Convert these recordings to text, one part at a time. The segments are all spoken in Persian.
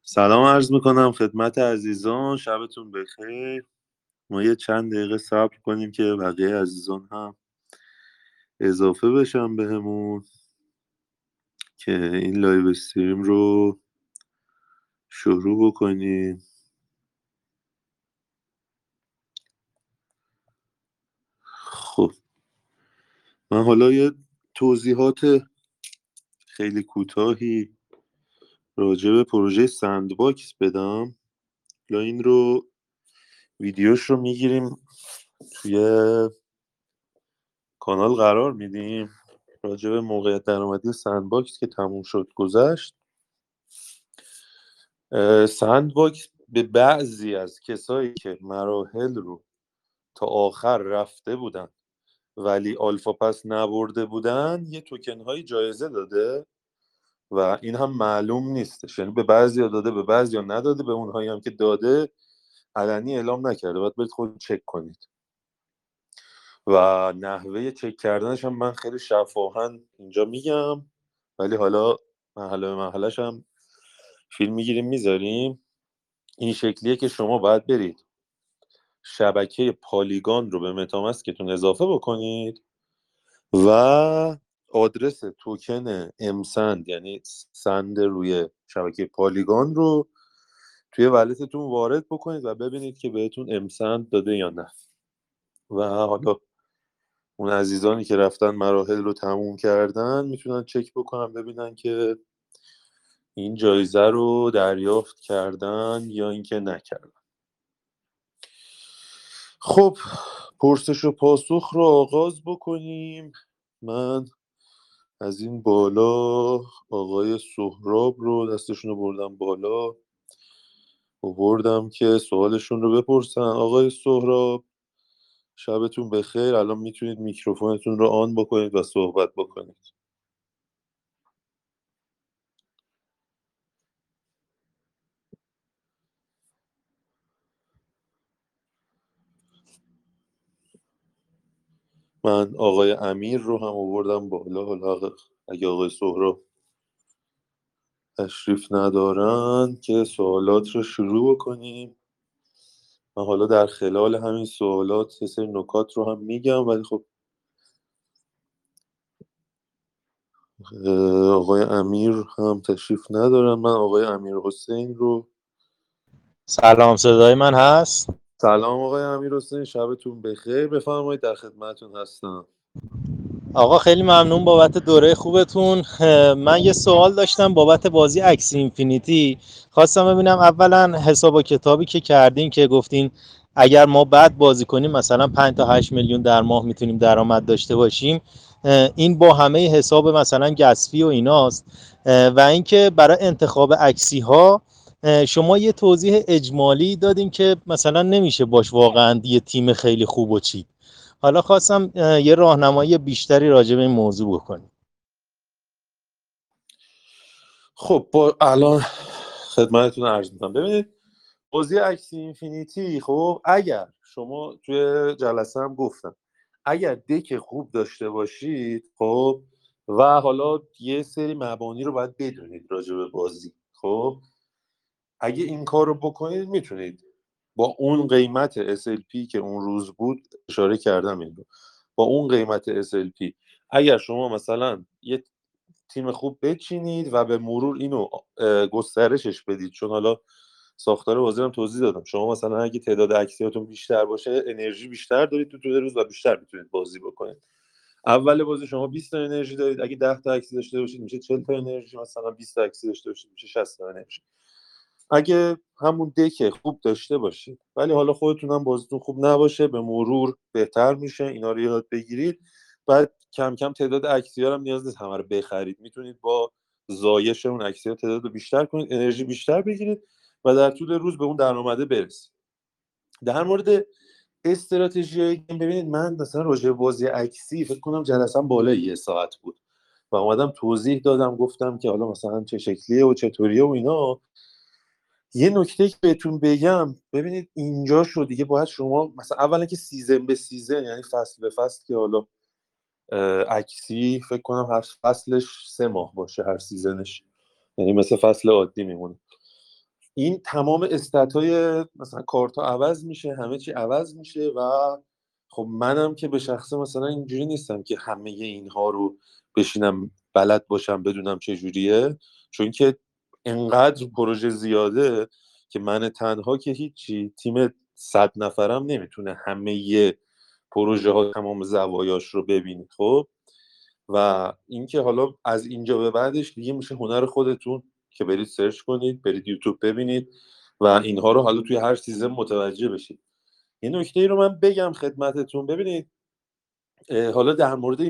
سلام عرض میکنم خدمت عزیزان، شبتون بخیر. ما یه چند دقیقه صبر کنیم که بقیه عزیزان هم اضافه بشن بهمون که این لایو استریم رو شروع بکنیم. خب من حالا یه توضیحات خیلی کوتاهی راجع به پروژه سندباکس بدم. حالا این رو ویدیوش رو میگیریم توی کانال قرار میدیم. راجع به موقعیت درآمدی سندباکس که تموم شد گذشت. سندباکس به بعضی از کسایی که مراحل رو تا آخر رفته بودن ولی آلفا پس نبرده بودن یه توکن های جایزه داده و این هم معلوم نیستش، یعنی به بعضی ها داده به بعضی ها نداده. به اونهایی هم که داده علنی اعلام نکرده، باید برید خود چک کنید و نحوه چک کردنش هم من خیلی شفاهن اینجا میگم، ولی حالا محله به محلش هم فیلم میگیریم میذاریم. این شکلیه که شما باید برید شبکه پالیگان رو به متامسکتون اضافه بکنید و آدرس توکن امسند یعنی سند روی شبکه پالیگان رو توی ولتتون وارد بکنید و ببینید که بهتون امسند داده یا نه. و حالا اون عزیزانی که رفتن مراحل رو تموم کردن میتونن چک بکنن ببینن که این جایزه رو دریافت کردن یا اینکه نکردن. خب پرسش و پاسخ رو آغاز بکنیم. من از این بالا آقای سهراب رو دستشون رو بردم بالا و بردم که سوالشون رو بپرسن. آقای سهراب شبتون بخیر، الان میتونید میکروفونتون رو آن بکنید و صحبت بکنید. من آقای امیر رو هم آوردم بالا، حالا اگه آقای سهراب تشریف ندارن که سوالات رو شروع بکنیم. من حالا در خلال همین سوالات یه سری نکات رو هم میگم، ولی خب آقای امیر هم تشریف ندارن. من آقای امیر حسین رو سلام، صدای من هست؟ سلام آقای امیر حسین، شبتون بخیر، بفرمایید در خدمتون هستم. آقا خیلی ممنون بابت دوره خوبتون. من یه سوال داشتم بابت بازی اکسی اینفینیتی. خواستم ببینم اولا حساب و کتابی که کردین که گفتین اگر ما بعد بازی کنیم مثلا 5 تا 8 میلیون در ماه میتونیم درآمد داشته باشیم، این با همه حساب مثلا گسفی و ایناست؟ و اینکه برای انتخاب اکسی ها شما یه توضیح اجمالی دادین که مثلا نمیشه باش واقعا یه تیم خیلی خوب و چید. حالا خواستم یه راهنمایی بیشتری راجع به این موضوع بکنیم. خب با الان خدمتتون عرض میکنم. ببینید بازی اکسی اینفینیتی، خب اگر شما توی جلسه هم گفتم اگر دک خوب داشته باشید، خب و حالا یه سری مبانی رو باید بدونید راجع به بازی، خب اگه این کار رو بکنید میتونید با اون قیمت SLP که اون روز بود، اشاره کردم این رو، با اون قیمت SLP اگر شما مثلا یه تیم خوب بچینید و به مرور اینو گسترشش بدید، چون حالا ساختار بازی هم توضیح دادم، شما مثلا اگه تعداد اکسیاتون بیشتر باشه انرژی بیشتر دارید تو طول روز و بیشتر میتونید بازی بکنید. اول بازی شما 20 تا انرژی دارید، اگه 10 تا اکسی داشته باشید میشه 40 تا انرژی، مثلا 20 تا اکسی داشته باشید میشه 60 تا انرژی. اگه همون دک خوب داشته باشید ولی حالا خودتون هم بازیتون خوب نباشه، به مرور بهتر میشه، اینا رو یاد بگیرید. بعد کم کم تعداد اکسیار هم نیاز نیست همه رو بخرید، میتونید با زایش اون اکسیار تعداد رو بیشتر کنید، انرژی بیشتر بگیرید و در طول روز به اون درآمده برسید. در مورد استراتژی ببینید، من مثلا راجع به بازی اکسی فکر کنم جلسم بالای 1 ساعت بود و اومدم توضیح دادم، گفتم که حالا مثلا چه شکلیه و چطوریه و اینا. یه نکته که بهتون بگم، ببینید اینجا شو دیگه باید شما مثلا اولا که سیزن به سیزن یعنی فصل به فصل، که حالا اکسی فکر کنم هر فصلش 3 ماه باشه هر سیزنش، یعنی مثل فصل عادی میمونه. این تمام استاتای مثلا کارتا عوض میشه، همه چی عوض میشه و خب منم که به شخصه مثلا اینجوری نیستم که همه اینها رو بشینم بلد باشم بدونم چه جوریه، چون که انقدر پروژه زیاده که من تنها که هیچی، تیم 100 نفرم نمیتونه همه پروژه ها تمام زوایاش رو ببینه. خب و اینکه حالا از اینجا به بعدش دیگه میشه هنر خودتون که برید سرچ کنید، برید یوتیوب ببینید و اینها رو حالا توی هر سیزن متوجه بشید. یه نکته ای رو من بگم خدمتتون. ببینید حالا در مورد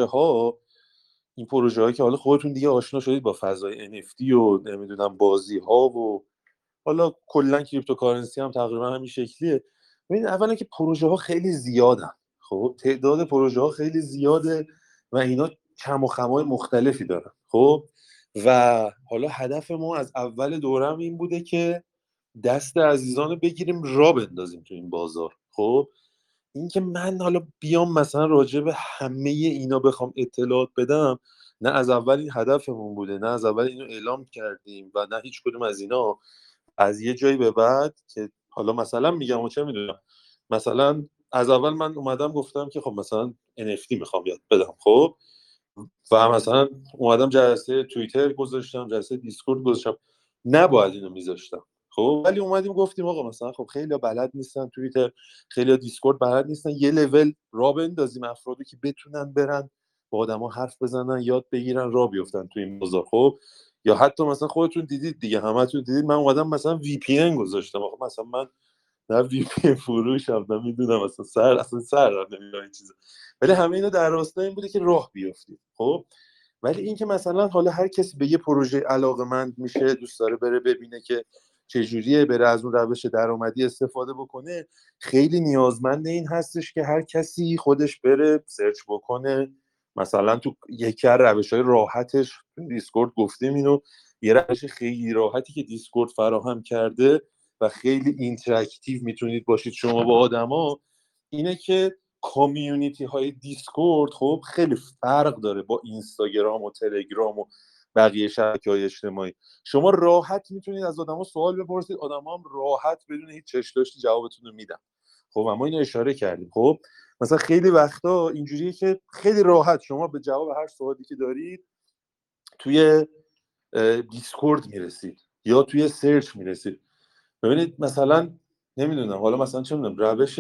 این پروژه هایی که حالا خودتون دیگه آشنا شدید با فضای NFT و نمیدونم بازی ها و حالا کلا کریپتوکارنسی هم تقریبا همین شکلیه. ببینید اولا که پروژه ها خیلی زیادن، خب تعداد پروژه ها خیلی زیاده و اینا کم و خمای مختلفی دارن. خب و حالا هدف ما از اول دورم این بوده که دست عزیزان رو بگیریم را بندازیم تو این بازار. خب اینکه من حالا بیام مثلا راجع به همه اینا بخوام اطلاعات بدم، نه از اول این هدفمون بوده، نه از اول اینو اعلام کردیم و نه هیچ کدوم از اینا. از یه جایی به بعد که حالا مثلا میگم و چه میدونم، مثلا از اول من اومدم گفتم که خب مثلا NFT میخوام یاد بدم. خب و مثلا اومدم جلسه توییتر گذاشتم، جلسه دیسکورد گذاشتم، نباید اینو میذاشتم. خب ولی اومدیم گفتیم آقا مثلا خب خیلی بلد نیستن توییتر، خیلی دیسکورد بلد نیستن، یه لول را بندازیم افرادی که بتونن برن با آدما حرف بزنن، یاد بگیرن، را بیفتن تو این بازار. خب یا حتی مثلا خودتون دیدید دیگه، همتون دیدید من اومدم مثلا وی پی ان گذاشتم. آخه مثلا من نه وی پی فروشم، نه میدونم اصلا سر در نمیاد این چیزا، ولی همه اینا در راستای این بوده که راه بیافتیم. خب ولی اینکه مثلا حالا هر کسی به یه پروژه علاقه‌مند میشه، دوست داره بره ببینه که چجوریه، بره از اون روش درآمدی استفاده بکنه، خیلی نیازمند این هستش که هر کسی خودش بره سرچ بکنه. مثلا تو یکی از روش‌های راحتش تو دیسکورد گفتیم اینو، یه روش خیلی راحتی که دیسکورد فراهم کرده و خیلی اینتراکتیو میتونید باشید شما با آدما، اینه که کامیونیتی های دیسکورد خب خیلی فرق داره با اینستاگرام و تلگرام و بقیه شبکه‌های اجتماعی. شما راحت میتونید از آدما سوال بپرسید، آدما هم راحت بدون هیچ چشم‌داشتی جوابتون رو میدن. خب ما اینو اشاره کردیم. خب مثلا خیلی وقتا اینجوریه که خیلی راحت شما به جواب هر سوالی که دارید توی دیسکورد میرسید یا توی سرچ میرسید. ببینید مثلا نمیدونم حالا مثلا چه میدونم روش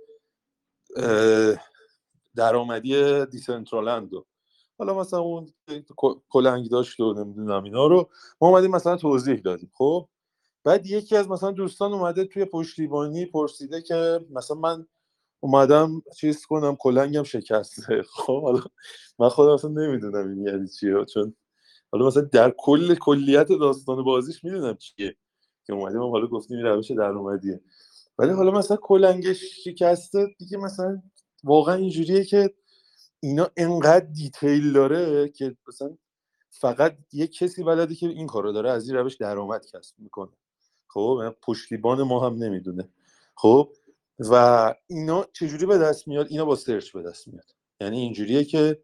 درآمدی دیسنترالند، حالا مثلا اون کلنگ داشت و نمیدونم اینا رو ما اومدیم مثلا توضیح دادیم. خب بعد یکی از مثلا دوستان اومده توی پشتیبانی پرسیده که مثلا من اومدم چیز کنم کلنگم شکسته. خب حالا من خودم اصلا نمیدونم این یعنی چیه، چون حالا مثلا در کلیت داستان بازیش میدونم چیه که اومدیم حالا گفتیم این روش درآمدیه، ولی حالا مثلا کلنگش شکسته دیگه، مثلا واقعا اینجوریه که اینا انقدر دیتیل داره که مثلا فقط یه کسی بلده که این کارو داره از این روش درآمد کسب میکنه. خب پشتیبان ما هم نمیدونه. خب و اینا چجوری به دست میاد؟ اینا با سرچ به دست میاد. یعنی اینجوریه که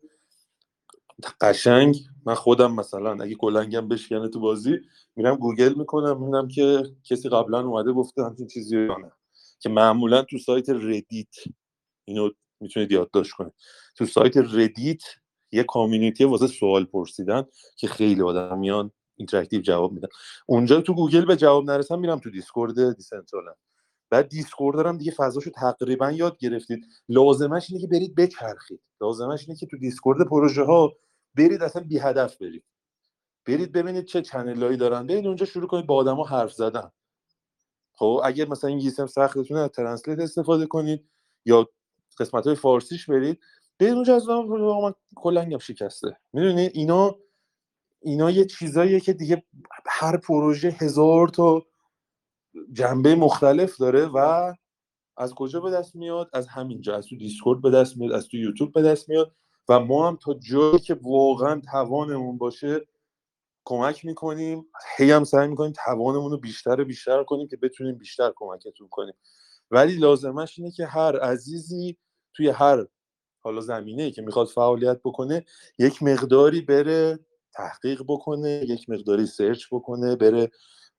قشنگ من خودم مثلا اگه کلنگم بشکنه تو بازی میرم گوگل میکنم میبینم که کسی قبلا اومده گفته همچین چیزی یا نه، که معمولا تو سایت ردیت اینو میتونید یادداشت کنید. تو سایت ردیت یه کامیونیتی واسه سوال پرسیدن که خیلی آدم میان اینتراکتیو جواب میدن. اونجا تو گوگل به جواب نرسم میرم تو دیسکورد دیسنترالند. بعد دیسکورد دارم دیگه فضاشو تقریبا یاد گرفتید، لازمش اینه که برید بچرخید، لازمش اینه که تو دیسکورد پروژه ها برید اصلا بی هدف برید ببینید چه چنلایی دارن، برید اونجا شروع کنید با آدما حرف زدن. خب اگر مثلا انگلیسی هم سختتونه از ترنسلیت استفاده کنید یا قسمت‌های فارسیش برید اونجا از من کلنگم شکسته. میدونید اینا یه چیزاییه که دیگه هر پروژه هزار تا جنبه مختلف داره و از کجا به دست میاد؟ از همینجا، از تو دیسکورد به دست میاد، از تو یوتیوب به دست میاد و ما هم تا جایی که واقعا توانمون باشه کمک میکنیم، هی هم سعی میکنیم توانمون رو بیشتر کنیم که بتونیم بیشتر کمکتون کنیم. ولی لازمش اینه که هر عزیزی توی هر حالا زمینه‌ای که میخواد فعالیت بکنه یک مقداری بره تحقیق بکنه، یک مقداری سرچ بکنه، بره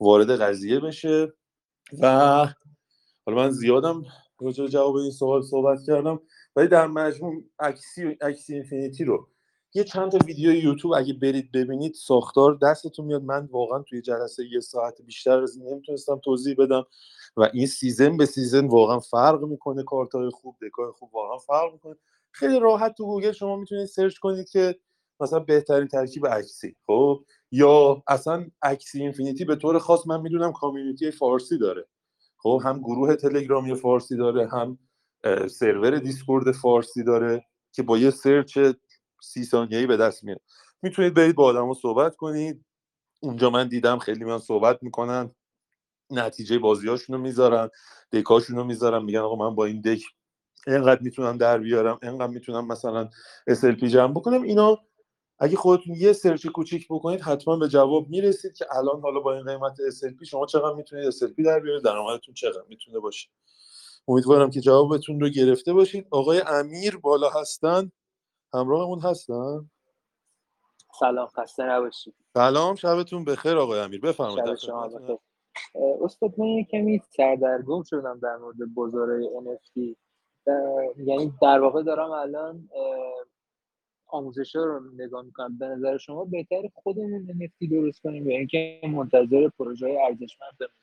وارد قضیه بشه. و حالا من زیادم راجع به جواب این سوال صحبت کردم، ولی در مجموع اکسی اینفینیتی رو یه چند تا ویدیو یوتیوب اگه برید ببینید ساختار دستتون میاد. من واقعا توی جلسه 1 ساعت بیشتر از این نمیتونستم توضیح بدم و این سیزن به سیزن واقعا فرق میکنه. کارتای خوب، دکای خوب واقعا فرق میکنه. خیلی راحت تو گوگل شما میتونید سرچ کنید که مثلا بهترین ترکیب اکسی، خب، یا اصلا اکسی اینفینیتی به طور خاص من میدونم کامیونیتی فارسی داره، خب، هم گروه تلگرامی فارسی داره، هم سرور دیسکورد فارسی داره که با یه سرچ 30 ثانیه‌ای به دست میاد. میتونید برید با آدما صحبت کنید. اونجا من دیدم خیلی میان صحبت میکنن، نتیجه بازیاشونو میذارن، دکاشونو میذارن، میگن آقا من با این دک اینقدر میتونم در بیارم، اینقدر میتونم مثلا SLP جمع بکنم. اینا اگه خودتون یه سرچ کوچیک بکنید حتما به جواب میرسید که الان حالا با این قیمت SLP شما چقدر میتونید SLP در بیارید، درآمدتون چقدر میتونه باشه. امیدوارم که جوابتون رو گرفته باشید. آقای امیر بالا هستن، همراهمون هستن. سلام، خسته نباشید. سلام، شبتون بخیر آقای امیر، بفرمایید. شب شما بخیر. استاد من یه کمی سردرگم شدم در مورد بازار NFT. یعنی در واقع دارم الان آموزش‌ها رو نگاه میکنم. به نظر شما بهتر خودمون NFT درست کنیم یا اینکه منتظر پروژه‌های ارزشمند بمونیم؟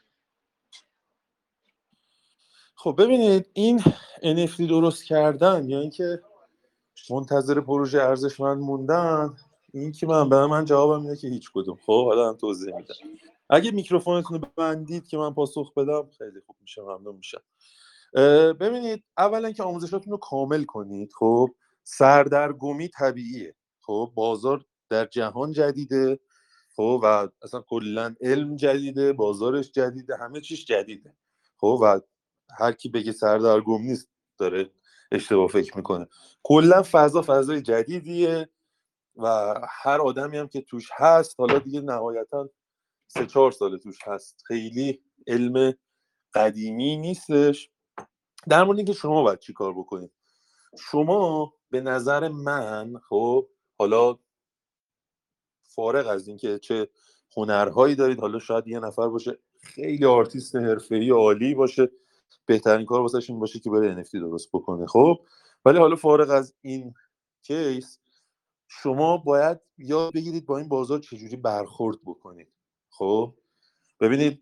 خب ببینید، این NFT درست کردن یا اینکه منتظر پروژه ارزشمند موندن، این که من جوابم اینه که هیچ کدوم. خب حالا من توضیح میدم. اگه میکروفونتون رو ببندید که من پاسخ بدم خیلی خوب میشه، ممنون میشم. ببینید، اولا که آموزشاتون رو کامل کنید. خب سردرگمی طبیعیه. خب بازار در جهان جدیده، خب و اصلا کلا علم جدیده، بازارش جدیده، همه چیش جدیده. خب و هر کی بگه سردرگم نیست داره اشتباه فکر میکنه. کلا فضای جدیدیه و هر آدمی هم که توش هست، حالا دیگه نهایتا 3-4 سال توش هست، خیلی علم قدیمی نیستش. در مورد اینکه شما باید چی کار بکنید، شما به نظر من، خب حالا فارغ از اینکه چه هنرهایی دارید، حالا شاید یه نفر باشه خیلی آرتیست حرفه‌ای عالی باشه، بهترین کار واسش این باشه که بره NFT درست بکنه، خب، ولی حالا فارغ از این کیس شما باید یاد بگیرید با این بازار چجوری برخورد بکنید. خب ببینید،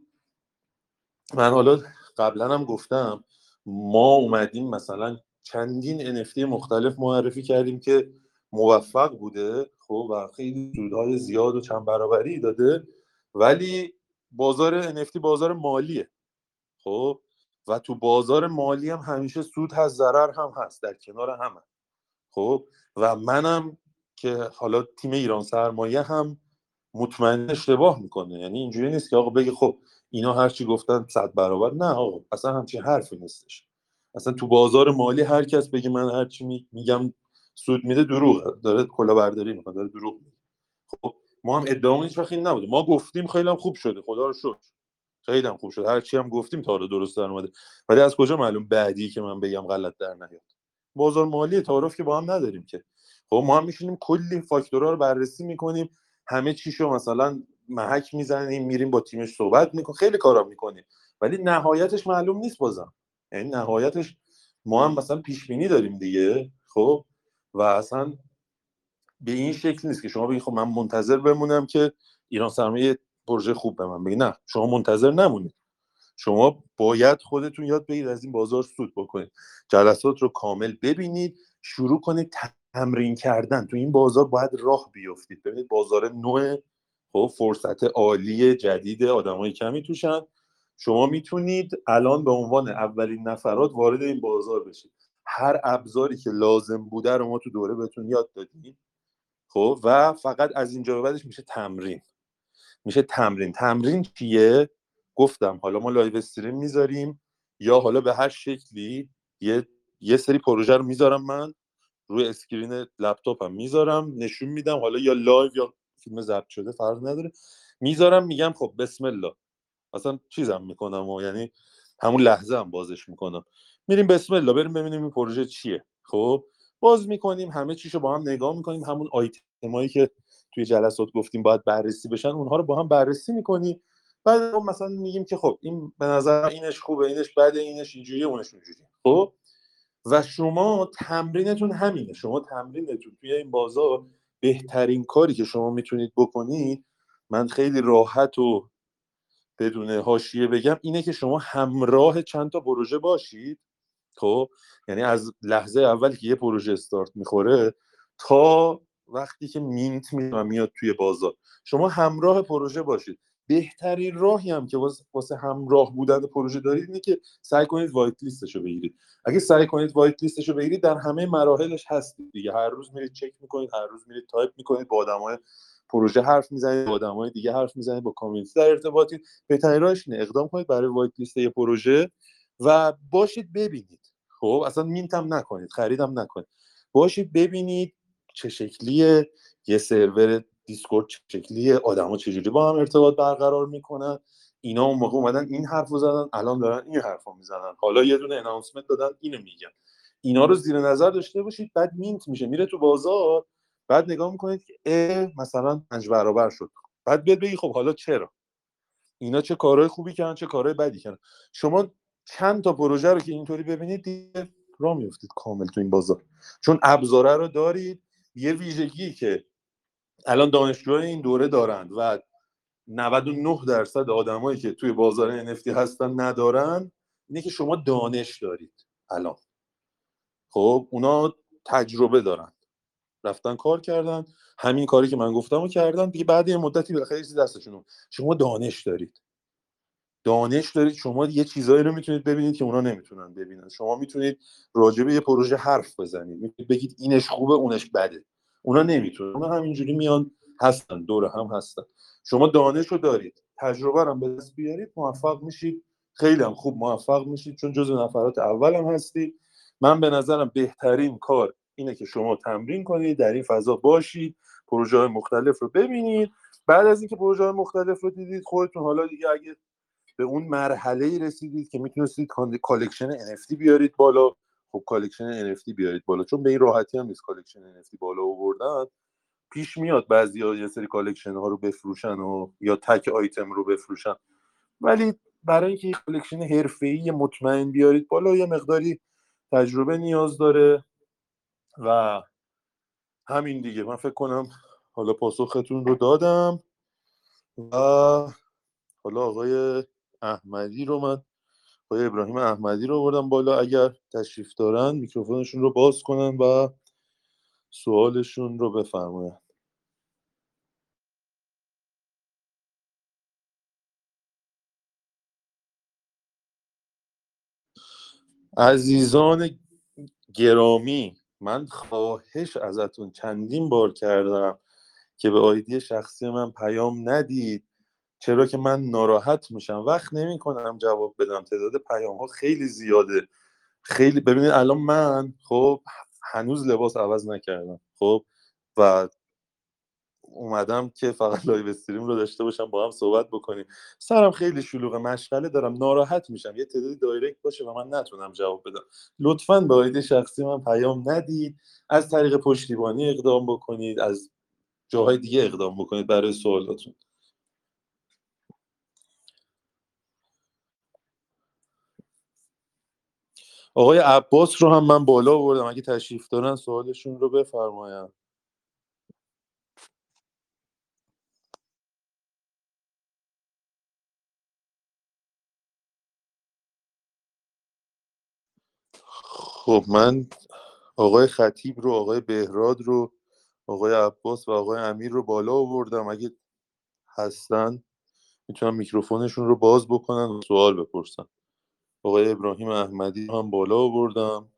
من حالا قبلا هم گفتم ما اومدیم مثلا چندین NFT مختلف معرفی کردیم که موفق بوده، خب و خیلی سودهای زیاد و چند برابری داده، ولی بازار NFT بازار مالیه. خب و تو بازار مالی هم همیشه سود هست، ضرر هم هست، در کنار هم. خب و منم که حالا تیم ایران سرمایه هم مطمئن اشتباه میکنه. یعنی اینجوری نیست که آقا بگه خب اینا هر چی گفتن 100 برابر. نه آقا، اصلا همچین حرفی نیستش. اصلا تو بازار مالی هر کس بگه من هر چی میگم سود میده، دروغه، داره کلاهبرداری میکنه، داره دروغ میگه. خب ما هم ادعامون هیچ وقت این نبوده. ما گفتیم خیلی هم خوب شده، خدا رو شکر، خیلی هم خوب شده. هر چی هم گفتیم تا حالا درست در اومده. ولی از کجا معلوم بعدی که من بگم غلط در نیاد؟ بازار مالی تعارف که با هم نداریم که. خب ما هم میشینیم کلی فاکتورها رو بررسی میکنیم، همه چیشو مثلا محک میزنیم، میریم با تیمش صحبت میکنیم، خیلی کارا میکنیم، ولی نهایتش معلوم نیست بازم. یعنی نهایتش ما هم مثلا پیش بینی داریم دیگه. خب و اصلا به این شکل نیست که شما بگید خب من منتظر بمونم که ایران سرمایه پروژه خوب به من بگه. نه، شما منتظر نمونید. شما باید خودتون یاد بگیرید از این بازار سود بکنید، جلسات رو کامل ببینید، شروع کنید تمرین کردن. تو این بازار باید راه بیفتید. ببینید بازار نوع، خب فرصت عالی جدید، آدمای کمی توشن. شما میتونید الان به عنوان اولین نفرات وارد این بازار بشید. هر ابزاری که لازم بوده رو ما تو دوره بهتون یاد دادیم. خب و فقط از اینجا به بعدش میشه تمرین. تمرین چیه؟ گفتم حالا ما لایو استریم میذاریم، یا حالا به هر شکلی یه سری پروژه رو میذارم من روی اسکرین لپتاپم، میذارم نشون میدم، حالا یا لایو یا فیلم ضبط شده فرق نداره، میذارم میگم خب بسم الله، اصلا چیزم میکنم و یعنی همون لحظه هم بازش میکنم، میریم بسم الله بریم ببینیم این پروژه چیه. خب باز میکنیم، همه چیشو با هم نگاه میکنیم، همون آیتمایی که توی جلسات گفتیم باید بررسی بشن اونها رو با هم بررسی میکنی بعد ما مثلا میگیم که خب این به نظر اینش خوبه، اینش بده، اینش اینجوریه، اونش اونجوریه. خب و شما تمرینتون همینه. شما تمرینتون توی این بازار بهترین کاری که شما میتونید بکنید، من خیلی راحت و بدون حاشیه بگم، اینه که شما همراه چند تا پروژه باشید. خب یعنی از لحظه اولی که یه پروژه استارت میخوره تا وقتی که مینت میاد توی بازار، شما همراه پروژه باشید. بهترین راهی هم که واسه همراه بودن پروژه دارید اینه که سعی کنید وایت لیستشو بگیرید. اگه سعی کنید وایت لیستشو بگیرید، در همه مراحلش هستید دیگه. هر روز میرید چک میکنید، هر روز میرید تایپ میکنید، با آدمای پروژه حرف میزنید، با آدمای دیگه حرف میزنید، با کامیونیتی در ارتباطید. بهترین راهش اینه اقدام کنید برای وایت لیست یه پروژه و باشید ببینید. خب اصلا مینت هم نکنید، خریدم نکنید، باشید ببینید چه شکلیه یه سرور دیسکورد، چه شکلیه، آدما چجوری با هم ارتباط برقرار میکنن. اینا اون موقع اومدن این حرفو زدن، الان دارن این حرفو میزنن، حالا یه دونه اناونسمنت دادن اینو میگن. اینا رو زیر نظر داشته باشید. بعد مینت میشه، میره تو بازار، بعد نگاه میکنید که مثلا 5 برابر شد. بعد بیاد بگی خب حالا چرا اینا چه کارهای خوبی کردن، چه کارهای بدی کردن. شما چند تا پروژه رو که اینطوری ببینید دیگه راه میافتید کامل تو این بازار، چون ابزاره رو دارید. یه ویژگی که الان دانشجوهای این دوره دارند و 99% آدمایی که توی بازار NFT هستن ندارن، اینه که شما دانش دارید الان. خب اونا تجربه دارن، رفتن کار کردن، همین کاری که من گفتم رو کردن دیگه. بعد یه مدتی بالاخره چیزی دستشون. شما دانش دارید، شما یه چیزایی رو میتونید ببینید که اونا نمیتونن ببینن. شما میتونید راجع به یه پروژه حرف بزنید، میتونید بگید اینش خوبه اونش بده. اونا نمیتونن، اونا همینجوری میان هستن، دور هم هستن. شما دانش رو دارید، تجربه رو هم به دست بیارید، موفق میشید، خیلی هم خوب موفق میشید، چون جزو نفرات اول هم هستید. من به نظرم بهترین کار اینه که شما تمرین کنید، در این فضا باشید، پروژه های مختلف رو ببینید. بعد از اینکه پروژه های مختلف رو دیدید، خودتون حالا دیگه اگه به اون مرحله‌ای رسیدید که میتونستید کالکشن NFT بیارید بالا، خب کالکشن NFT بیارید بالا، چون به این راحتی هم نیست کالکشن NFT بالا آوردن. پیش میاد بعضیا یه سری کالکشن ها رو بفروشن و یا تک آیتم رو بفروشن، ولی برای اینکه کالکشن حرفه‌ای مطمئن بیارید بالا یه مقداری تجربه نیاز داره. و همین دیگه. من فکر کنم حالا پاسختون رو دادم و حالا آقای احمدی رو من آقای ابراهیم احمدی رو آوردم بالا. اگر تشریف دارن میکروفونشون رو باز کنن و سوالشون رو بفرمایند. عزیزان گرامی، من خواهش ازتون چندین بار کردم که به آیدی شخصی من پیام ندید، چرا که من ناراحت میشم، وقت نمی کنم جواب بدم. تعداد پیام ها خیلی زیاده. خیلی ببینید الان من خب هنوز لباس عوض نکردم، خب و اومدم که فقط لایو استریم رو داشته باشم با هم صحبت بکنیم. سرم خیلی شلوغه، مشغله دارم، ناراحت میشم یه تعدادی دایرکت باشه و من نتونم جواب بدم. لطفاً به آیدی شخصی من پیام ندید، از طریق پشتیبانی اقدام بکنید، از جاهای دیگه اقدام بکنید برای سوالاتون. آقای عباس رو هم من بالا آوردم، اگه تشریف دارن سوالشون رو بفرمایند. خب من آقای خطیب رو، آقای بهراد رو، آقای عباس و آقای امیر رو بالا آوردم. اگه هستن میتونن میکروفونشون رو باز بکنن و سوال بپرسن. آقای ابراهیم احمدی هم بالا آوردم.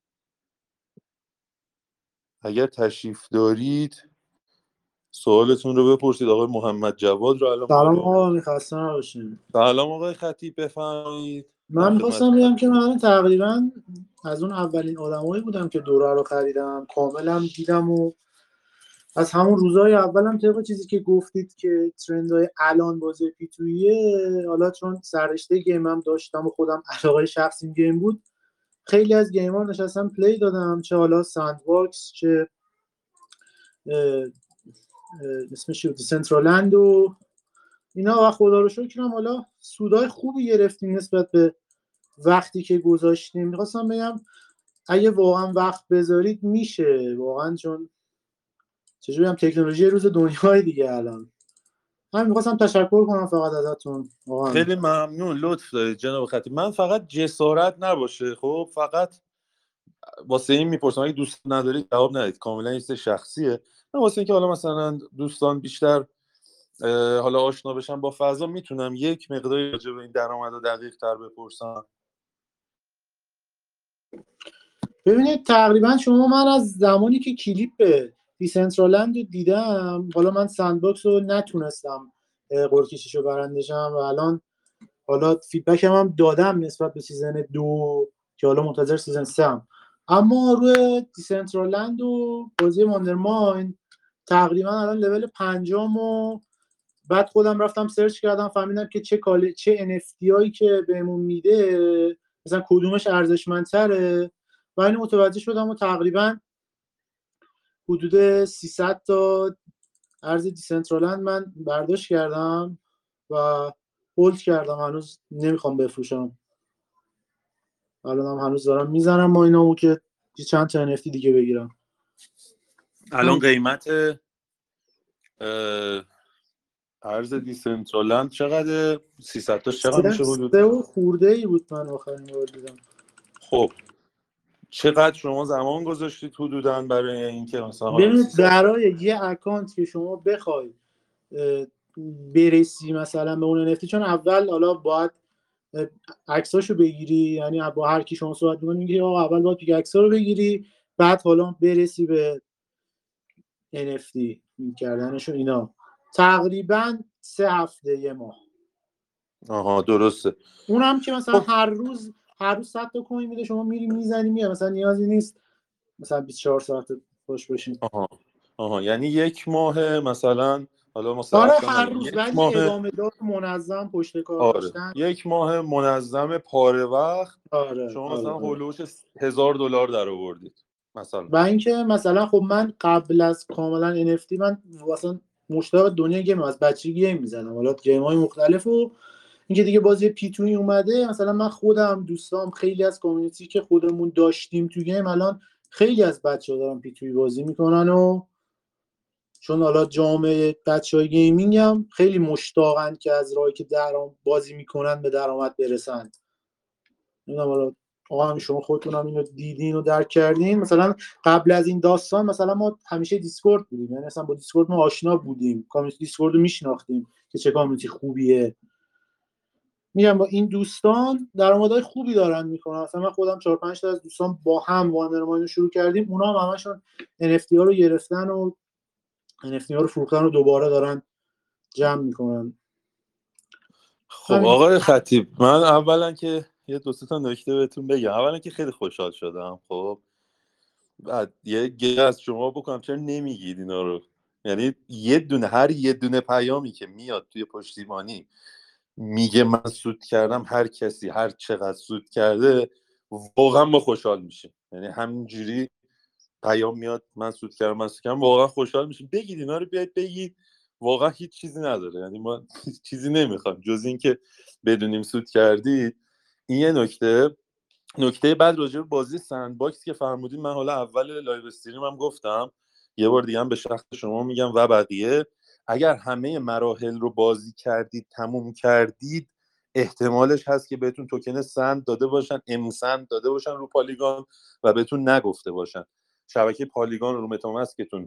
اگر تشریف دارید سوالتون رو بپرسید. آقای محمد جواد رو الان سلام بالا آقا، آوردم. می‌خواستم نباشین. سلام آقای خطیب، بفرمایید. من میخواستم خدمتتون بگم که هستم. من تقریبا از اون اولین آدمایی بودم که دوره رو خریدم، کاملا دیدم و از همون روزهای اولم طبق چیزی که گفتید که ترندهای الان بازی پیتویه، حالا چون سررشته گیمم داشتم و خودم علاقه شخصیم گیم بود، خیلی از گیم‌ها نشستم پلی دادم، چه حالا ساندباکس، چه اسمش چی بود، دیسنترالند و اینا و خدا رو شکرم حالا سودای خوبی گرفتیم نسبت به وقتی که گذاشتیم. میخواستم بگم اگه واقعا وقت بذارید میشه واقعا، چون چجوری هم تکنولوژی روز دنیای دیگه الان. من میخواستم تشکر کنم فقط ازتون واقعا. خیلی ممنون، لطف دارید جناب خطیب. من فقط جسارت نباشه، خب فقط واسه این میپرسم، اگه دوست ندارید جواب ندید، کاملا چیز شخصیه. من واسه اینکه حالا مثلا دوستان بیشتر حالا آشنا بشن با فضا، میتونم یک مقداری راجع به این درآمد دقیق تر بپرسم. ببینید تقریبا شما، من از زمانی که کلیپ دیسنترالند رو دیدم، حالا من سندباکس رو نتونستم قرعه‌کشیشو برنده شم و الان حالا فیدبک هم دادم نسبت به سیزن 2 که حالا منتظر سیزن 3 هم. اما روی دیسنترالند و بازی ماندرماین تقریبا الان لول 5 و بعد خودم رفتم سرچ کردم فهمیدم که چه NFT هایی که بهمون میده مثلا کدومش ارزشمندتره و اینو متوجه شدم و تقریبا حدود 300 تا ارز دیسنترالند من برداشت کردم و هولد کردم. هنوز نمیخوام بفروشم، الان هم هنوز دارم میزنم ما اینامو که چند تا NFT دیگه بگیرم. الان قیمت ارز دیسنترالند چقدره؟ 300 تا چقدر میشه حدود؟ 3 و خورده ای بود من آخرین بار دیدم. خب چقدر شما زمان گذاشتید حدوداً برای اینکه مثلا حالا ببینید 300 برای یه اکانت که شما بخوای برسی مثلا به اون NFT، چون اول حالا باید عکساشو بگیری، یعنی با هر کی شما صحبت می‌کنی میگی آقا اول باید عکسا رو بگیری بعد حالا برسی به NFT کردنش و اینا. تقریبا 3 هفته یه ماه. آها درسته. اونم که مثلا خب هر روز 100 تا کوین میده، شما میری میزنی میاد، مثلا نیازی نیست مثلا 24 ساعت خوش باشین. آها یعنی یک ماه مثلا، حالا ما آره ساعت هر نداریم، روز، یک ولی ماه. ادامه دار منظم پشت کار آره داشتن. یک ماه منظم پاره وقت آره شما آره مثلا آره. هولوش $1000 در آوردید مثلا. و اینکه مثلا خب من قبل از کاملا NFT من مثلا مشتاق دنیای گیم، از بچگی گیم میزنم، حالا گیم های مختلف، و اینکه دیگه بازی پیتوی اومده، مثلا من خودم دوستام خیلی از کامیونیتی که خودمون داشتیم تو گیم الان خیلی از بچه‌ها دارن پیتوی بازی میکنن، و چون حالا جامعه بچهای گیمینگ هم خیلی مشتاقن که از راهی که بازی میکنن به درآمد برسن. نمیدونم حالا آقا هم شما خودتون هم اینو دیدین و درک کردین. مثلا قبل از این داستان مثلا ما همیشه دیسکورد بودیم، یعنی مثلا با دیسکورد ما آشنا بودیم، کامیونیتی دیسکورد رو میشناختیم که چه کامیونیتی خوبیه. میگم با این دوستان درآمدهای خوبی دارن میکنن. مثلا من خودم 4 5 تا از دوستان با هم وانرماین رو شروع کردیم، اونا هم همشون NFT ها رو گرفتن و NFT ها رو فروختن و دوباره دارن جمع میکنن. خب همین. آقای خطیب، من اولا که یه دو سه تا نکته بهتون بگم. اولا که خیلی خوشحال شدم. خب بعد یه گله از شما بکنم، چرا نمیگید اینا رو؟ یعنی هر یه دونه پیامی که میاد توی پشتیبانی میگه من سود کردم، هر کسی هر چقدر سود کرده واقعا ما خوشحال میشیم. یعنی همینجوری پیام میاد من سود کردم واقعا خوشحال میشیم. بگید اینا رو، بیاید بگید. واقعا هیچ چیزی نداره، یعنی ما هیچ چیزی نمیخوایم جز این که بدونیم سود کردید. این یه نکته بعد راجع به بازی سندباکس که فرمودین، من حالا اول لایو استریم هم گفتم، یه بار دیگه هم به شخص شما میگم و بقیه، اگر همه مراحل رو بازی کردید تموم کردید، احتمالش هست که بهتون توکن سند داده باشن، سند داده باشن رو پالیگان و بهتون نگفته باشن. شبکه پالیگان رو متامسکتون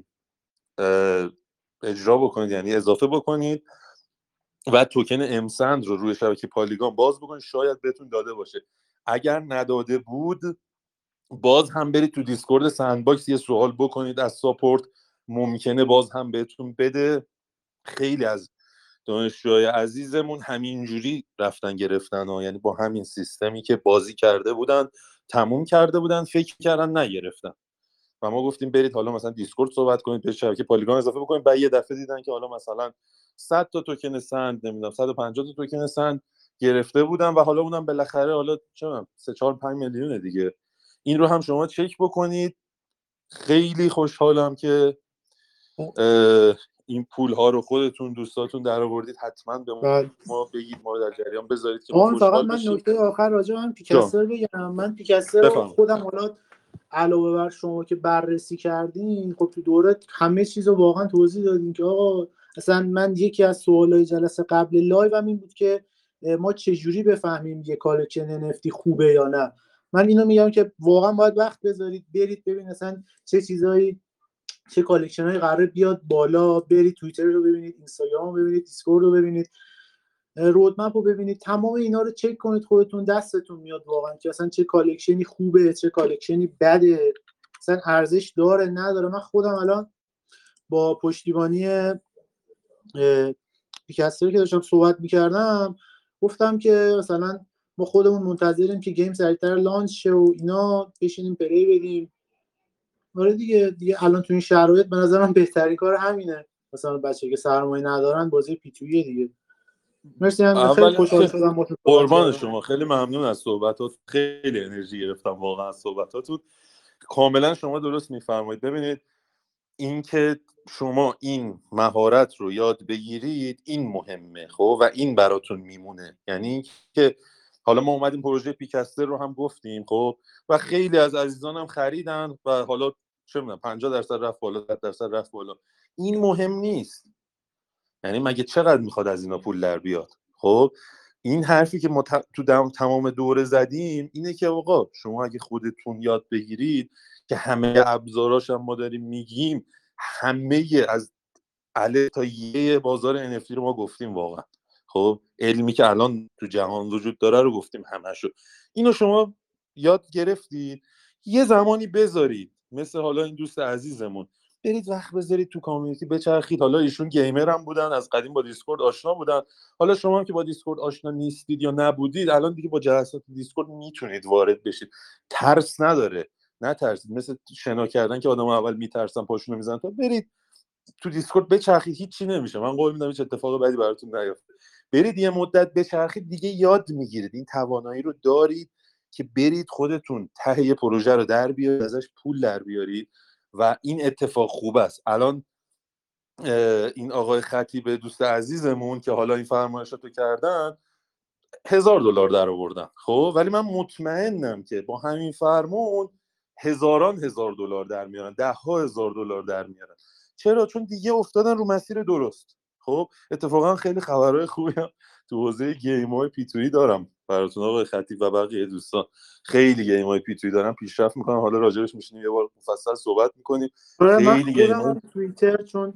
اجرا بکنید، یعنی اضافه بکنید و توکن امسند رو روی شبکه پالیگان باز بکنید، شاید بهتون داده باشه. اگر نداده بود، باز هم برید تو دیسکورد سندباکس یه سوال بکنید از ساپورت، ممکنه باز هم بهتون بده. خیلی از دانشجوهای عزیزمون همینجوری رفتن گرفتن ها، یعنی با همین سیستمی که بازی کرده بودن، تموم کرده بودن، فکر کردن نگرفتن. و ما گفتیم برید حالا مثلا دیسکورد صحبت کنید، به شبکه پالیگان اضافه بکنید. بعد یه دفعه دیدن که حالا مثلا 100 تا توکن سند، نمیدونم 150 تا توکن سند گرفته بودن و حالا اونم بالاخره حالا چه میدونم 3 4 5 میلیون دیگه. این رو هم شما چک بکنید. خیلی خوشحالم که این پول ها رو خودتون دوستاتون در آوردید حتما به بله. ما بگید، ما رو در جریان بذارید که ما آن فقط خوشحال من بشیم. نکته آخر راجع به من پیکستر بگم. من پیکستر رو بفهم. خودم حالا علاوه بر شما که بررسی کردین، خب تو دوره همه چیز رو واقعا توضیح دادین که آقا اصلا من یکی از سوالای جلسه قبل لایو هم این بود که ما چجوری بفهمیم یه کالکشن NFT خوبه یا نه. من اینو میگم که واقعا باید وقت بذارید برید ببینید اصلا چه چیزایی، چه کالکشنایی قراره بیاد بالا، برید توییتر رو ببینید، اینستاگرام رو ببینید، دیسکورد رو ببینید، رودمپ رو ببینید، تمام اینا رو چک کنید، خودتون دستتون میاد واقعا که اصلا چه کالکشنی خوبه چه کالکشنی بده، اصلا ارزش داره نداره. من خودم الان با پشتیبانی پیکستر که داشتم صحبت میکردم گفتم که مثلا ما خودمون منتظریم که گیم سریعتر لانچ شه و اینا، بشینیم پلی بدیم. آره دیگه الان تو این شرایط به نظر من بهترین کار همینه. مثلا بچه که سرمایه ندارن بازی پیتویه دیگه. مرسی، من خیلی اولا خوشحال که شدم با تو صحبت قربان کردم. شما، خیلی ممنون از صحبتات، خیلی انرژی گرفتم واقعا از صحبتاتون. کاملا شما درست میفرمایید. ببینید اینکه شما این مهارت رو یاد بگیرید این مهمه، خب، و این براتون میمونه. یعنی که حالا ما اومدیم پروژه پیکستر رو هم گفتیم، خب، و خیلی از عزیزان هم خریدن و حالا چه میدونم 50% رفت بالا، 100% رفت بالا. این مهم نیست. یعنی مگه چقدر میخواد از اینا پول در بیاد؟ خب این حرفی که ما تو تمام دوره زدیم اینه که آقا شما اگه خودتون یاد بگیرید که همه ابزاراش هم ما داریم میگیم، همه از الف تا ی بازار NFT رو ما گفتیم واقعا. خب علمی که الان تو جهان وجود داره رو گفتیم همشو. اینو شما یاد گرفتید، یه زمانی بذارید مثل حالا این دوست عزیزمون، برید وقت بذارید تو کامیونیتی بچرخید. حالا ایشون گیمر هم بودن، از قدیم با دیسکورد آشنا بودن. حالا شما هم که با دیسکورد آشنا نیستید یا نبودید، الان دیگه با جلسات دیسکورد میتونید وارد بشید. ترس نداره، نترسید. مثل شنا کردن که آدم اول میترسن پاشونو میزنن، تا برید تو دیسکورد بچرخید، هیچی نمیشه. من قول میدم هیچ اتفاق بدی براتون نیفته. برید یه مدت بچرخید دیگه، یاد میگیرید، این توانایی رو دارید که برید خودتون ته پروژه رو در بیارید، ازش پول در بیارید و این اتفاق خوب است. الان این آقای خطیب دوست عزیزمون که حالا این فرمایشاتو کردن $1000 در آوردن، خب، ولی من مطمئنم که با همین فرمون هزاران هزار دلار در میارن، $10,000 در میارن. چرا؟ چون دیگه افتادن رو مسیر درست. خب اتفاقا خیلی خبرهای خوبی هم تو حوزه گیم‌های پیتویی دارم براتون آقای خطیب و بقیه دوستان. خیلی گیم‌های پیتویی دارن پیشرفت میکنن، حالا راجعش میشینیم یه بار مفصل صحبت میکنیم. من خیلی خودم گیم‌های هم توییتر چون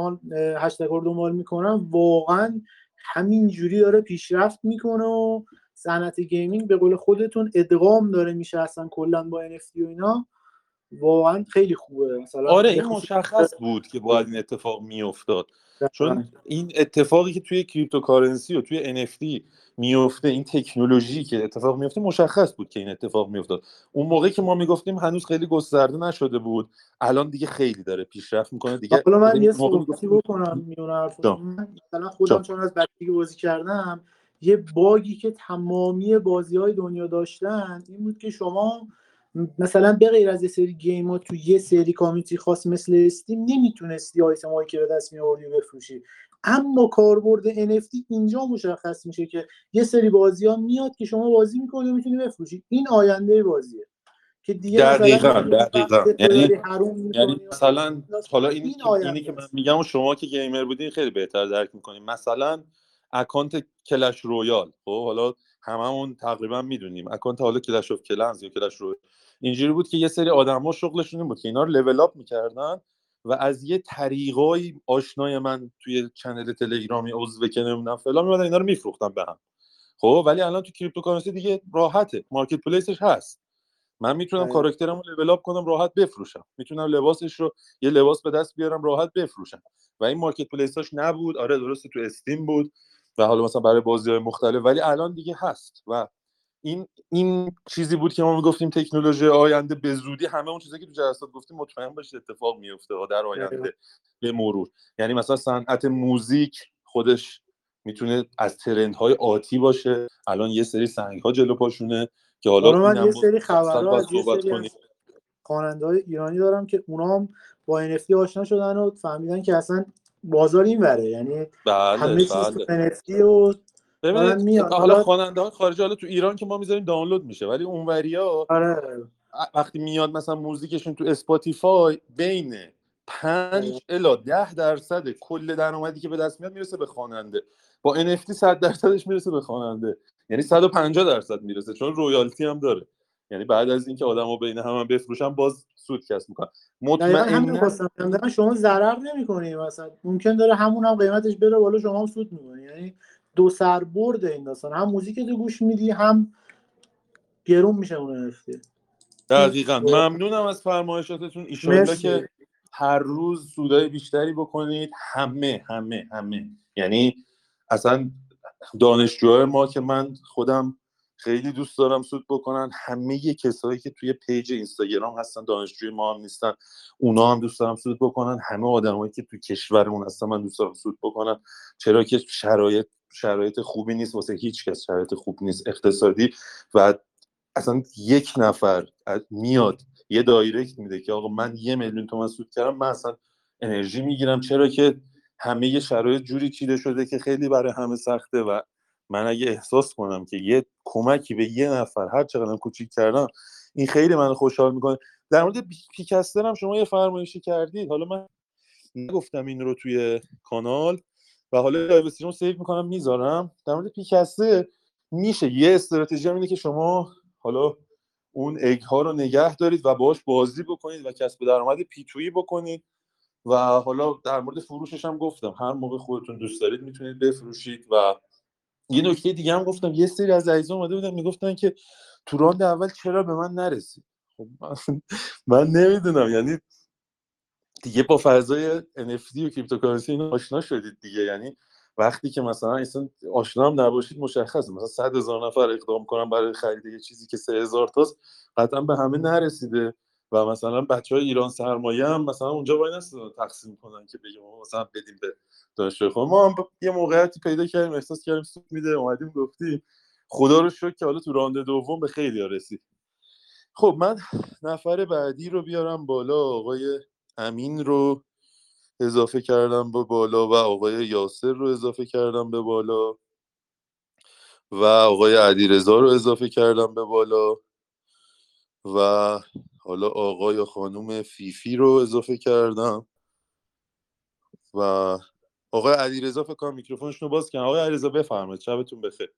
هشتگ رو دنبال میکنم، واقعا همین جوری داره پیشرفت میکنه و صنعت گیمینگ به قول خودتون ادغام داره میشه اصلا کلا با NFT و اینا. واقعا خیلی خوبه. مثلا آره به این خصوص مشخص بود که باید این اتفاق میافتاد، چون این اتفاقی که توی کریپتوکارنسی و توی NFT میفته، این تکنولوژی که اتفاق میفته، مشخص بود که این اتفاق میافتاد. اون موقعی که ما میگفتیم هنوز خیلی گسترده نشده بود، الان دیگه خیلی داره پیشرفت میکنه دیگه. حالا من یه موقع صحبتی میگفتیم بکنم میونه حرفتون. جا من مثلا خودم جا چون از بچگی بازی کردم، یه باگی که تمامی بازی‌های دنیا داشتن این بود که شما مثلا به غیر از یه سری گیم‌ها تو یه سری کامیونیتی خاص مثل استیم نمیتونستی آیتم‌هایی که به دست می‌آوردی بفروشی. اما کاربرد NFT اینجا مشخص میشه که یه سری بازی‌ها میاد که شما بازی می‌کنی و می‌تونی بفروشی. این آینده بازیه که دیگه مثلا دقیقاً وقتی تو داری حروم یعنی می‌کنی. مثلا حالا این اینی که آینده من است. میگم و شما که گیمر بودین خیلی بهتر درک میکنیم. مثلا اکانت کلش رویال، خب حالا هممون تقریبا میدونیم اکانت حالا کلش اف کلنز یا کلش رویال اینجوری بود که یه سری آدما شغلشون این بود که اینا رو لول اپ میکردن و از یه طریقای آشنای من توی چنل تلگرامی عضو که نمیدونم فلان میادن اینا رو میفروختن به هم. خب ولی الان تو کریپتوکارنسی دیگه راحته، مارکت پلیسش هست. من میتونم کاراکترمو لول اپ کنم راحت بفروشم، میتونم لباسش رو یه لباس به دست بیارم راحت بفروشم و این مارکت پلیساش نبود. آره درسته تو استیم بود و حالا مثلا برای بازی‌های مختلف، ولی الان دیگه هست و این چیزی بود که ما میگفتیم تکنولوژی آینده به زودی همه اون چیزایی که تو جلسات گفتیم مطمئن باشید اتفاق میفته در آینده به مرور. یعنی مثلا صنعت موزیک خودش میتونه از ترندهای آتی باشه. الان یه سری سنگ‌ها جلو پاشونه که حالا من یه اینم سری مفصل خبرها باید از یه صحبت سری کنیم. از خواننده‌های ایرانی دارم که اونا هم با NFT آشنا شدن و فهمیدن که اصلا بازار این وره، یعنی بله همه چیز تو بله. NFT و دارن ببینید میاد. حالا حالا خواننده های خارجی، حالا تو ایران که ما میذاریم دانلود میشه، ولی اونوریا آره وقتی میاد مثلا موزیکشون تو اسپاتیفای بین 5 الی 10% کل درآمدی که به دست میاد میرسه به خواننده. با NFT 100%ش میرسه به خواننده، یعنی 150% میرسه، چون رویالتی هم داره. یعنی بعد از اینکه آدمو بین هم بفروشن باز سود کسب میکنن. دقیقاً همین رو مطمئنا خواستم بگم، شما ضرر نمی‌کنی، مثلا ممکن داره همون هم قیمتش بره بالا، شما هم سود می‌کنی. یعنی دو سر برد این داستان، هم موزیک تو گوش میدی، هم گرون میشه اون NFT. دقیقاً. ممنونم از فرمایشاتتون. ایشالله مرسی. که هر روز سودای بیشتری بکنید. همه همه همه، یعنی اصلا دانشجوهای ما که من خودم خیلی دوست دارم سود بکنن، همه کسایی که توی پیج اینستاگرام هستن دانشجوی ما هم نیستن، اونا هم دوست دارم سود بکنن. همه آدمایی که توی کشورمون هستن من دوست دارم سود بکنن، چرا که شرایط خوبی نیست واسه هیچ کس، شرایط خوب نیست اقتصادی. و اصلا یک نفر میاد یه دایرکت میده که آقا من 1,000,000 تومان سود کردم، من اصلا انرژی میگیرم، چرا که همه شرایط جوری چیده شده که خیلی برای همه سخته. و من اگه احساس کنم که یه کمکی به یه نفر هر چقدر کوچیک کردم، این خیلی من خوشحال میکنه. در مورد پیکستر هم شما یه فرمایشی کردید، حالا من نگفتم این رو توی کانال و حالا لایو استریم سیو میکنم میذارم. در مورد پیکستر میشه یه استراتژی هم اینه که شما حالا اون اگ ها رو نگه دارید و باهاش بازی بکنید و کسب درآمد پیتویی بکنید. و حالا در مورد فروشش هم گفتم هر موقع خودتون دوست دارید میتونید بفروشید. و یه نکته دیگه هم گفتم، یه سری از عزیزان اومده بودن میگفتن که تو راند اول چرا به من نرسید. خب من نمیدونم، یعنی دیگه با فضای NFT و کریپتوکارنسی اینا آشنا شدید دیگه. یعنی وقتی که مثلا اصلا آشنا هم نباشید مشخصه مثلا 100,000 نفر اقدام کنن برای خرید یه چیزی که 3,000 تاست، قطعا به همه نرسیده. و مثلا بچهای ایران سرمایه هم مثلا اونجا وای نستادن تقسیم کنن که بگیم مثلا بدیم به دانشجو خود. ما هم یه موقعیتی پیدا کردیم، احساس کردیم سود میده، اومدیم گفتیم. خدا رو شکر که حالا تو راند دوم به خیلی‌ها رسید. خب من نفر بعدی رو بیارم بالا. آقای امین رو اضافه کردم به بالا و آقای یاسر رو اضافه کردم به بالا و آقای علیرضا رو اضافه کردم به بالا و حالا آقای یا خانوم فیفی رو اضافه کردم و آقای علیرضا فکر کنم میکروفونشون رو باز کردن. آقای علیرضا بفرمایید، شبتون بخیر.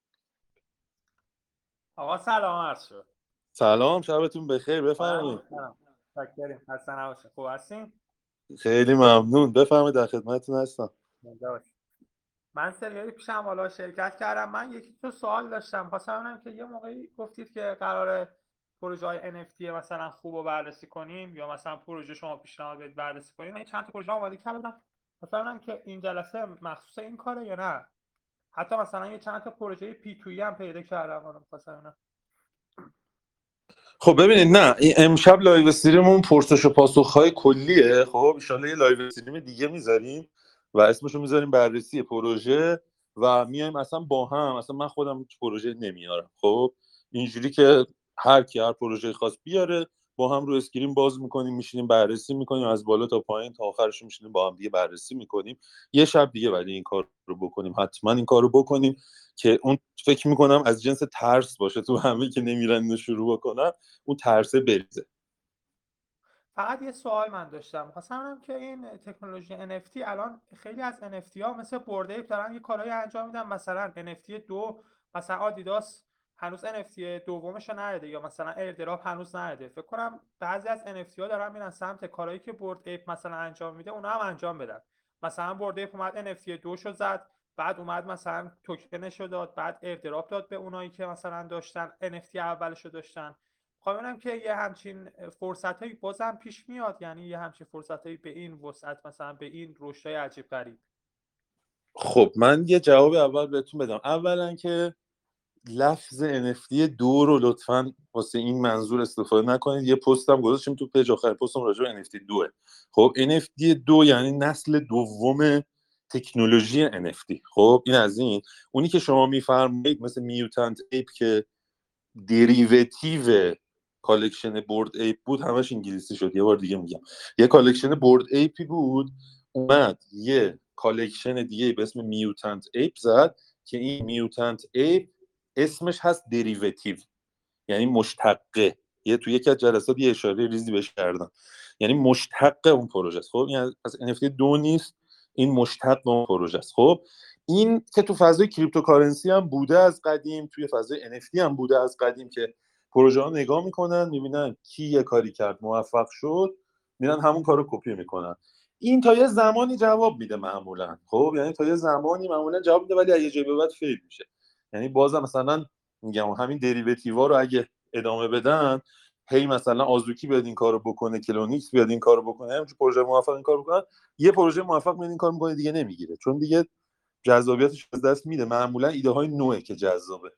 آقا سلام عرض شد. سلام، شبتون بخیر، بفرمایید. سلام. شکریم. خسته نباشید. خوب هستین؟ خیلی ممنون، بفرمایید، در خدمتتون هستم. من سریالی پیشم حالا شرکت کردم. من یکی تو سوال داشتم، خواستم ببینم که یه موقعی گفتید که قراره پروژه های NFT مثلا خوب رو بررسی کنیم یا مثلا پروژه شما پیشنهاد بدید بررسی کنیم. من چند تا پروژه آماده کردم، خواستم ببینم که این جلسه مخصوص این کاره یا نه. حتی مثلا یه چند تا پروژه پی2ای هم پیدا کردم، حالا خواستم ببینم. خب ببینید، نه امشب لایو استریممون پرسش و پاسخ‌های کلیه. خب ان شاءالله یه لایو استریم دیگه میذاریم و اسمشو میذاریم بررسی پروژه و میایم اصلا با هم. اصلا من خودم پروژه نمیارم، خب اینجوری که هر کی هر پروژه خاص بیاره با هم رو اسکرین باز میکنیم، میشینیم بررسی میکنیم از بالا تا پایین تا آخرش میشینیم با هم دیگه بررسی میکنیم. یه شب دیگه ولی این کار رو بکنیم، حتما این کار رو بکنیم که اون فکر میکنم از جنس ترس باشه تو همه که نمیرن اینو شروع بکنن، اون ترسه بریزه. فقط یه سوال من داشتم، خواستم ببینم که این تکنولوژی NFT الان خیلی از NFT ها مثل بورد ایپ دارن یه کارهایی انجام میدن، مثلا NFT 2 مثلا آدیداس هنوز NFT دومش رو نرده یا مثلا ایردراپ هنوز نرده. فکر کنم بعضی از NFT ها دارن میرن سمت کارهایی که بورد ایپ مثلا انجام میده اونا هم انجام بدن. مثلا بورد ایپ اومد NFT 2 شو زد، بعد اومد مثلا توکنش رو داد، بعد ایردراپ داد به اونایی که مثلا داشتن NFT اولش رو داشتن. خواهیم که یه همچین فرصتایی بازم پیش میاد، یعنی یه همچین فرصتایی به این وسعت مثلا به این رشدهای عجیب غریب. خب من یه جواب اول بهتون بدم. اولا که لفظ NFT 2 رو لطفاً واسه این منظور استفاده نکنید. یه پستم گذاشتم تو پیج، آخر پستم راجع به NFT 2. خب NFT 2 یعنی نسل دوم تکنولوژی NFT. خب این از این. اونی که شما میفرمایید مثل میوتنت ایپ که دریوتیو کالکشن بورد ایپ بود، همش انگلیسی شد. یه بار دیگه میگم، یه کالکشن بورد ایپی بود، اومد یه کالکشن دیگه به اسم میوتنت ایپ زد که این میوتنت ایپ اسمش هست دریوتیو، یعنی مشتقه. توی یکی از جلسات یه اشاره ریزی بهش کردم، یعنی مشتق اون پروژه است. خب این از NFT 2 نیست، این مشتق اون پروژه است. خب این که تو فضای کریپتوکارنسی هم بوده از قدیم، توی فضای NFT هم بوده از قدیم، که پروژه ها نگاه میکنن میبینن کی یه کاری کرد موفق شد، میرن همون کارو کپی میکنن. این تا یه زمانی جواب میده معمولا، خب یعنی تا یه زمانی معمولا جواب میده، ولی از یه جای به بعد فیل میشه. یعنی بازم مثلا میگم همین دریوتیوا رو اگه ادامه بدن، هی مثلا آزوکی بیاد این کارو بکنه، کلونیکس بیاد این کارو بکنه، همین پروژه موفق این کارو بکنن، یه پروژه موفق میاد این کارو میکنه دیگه نمیگیره، چون دیگه جذابیتش از دست میده. معمولا ایده های نوعه که جذابه.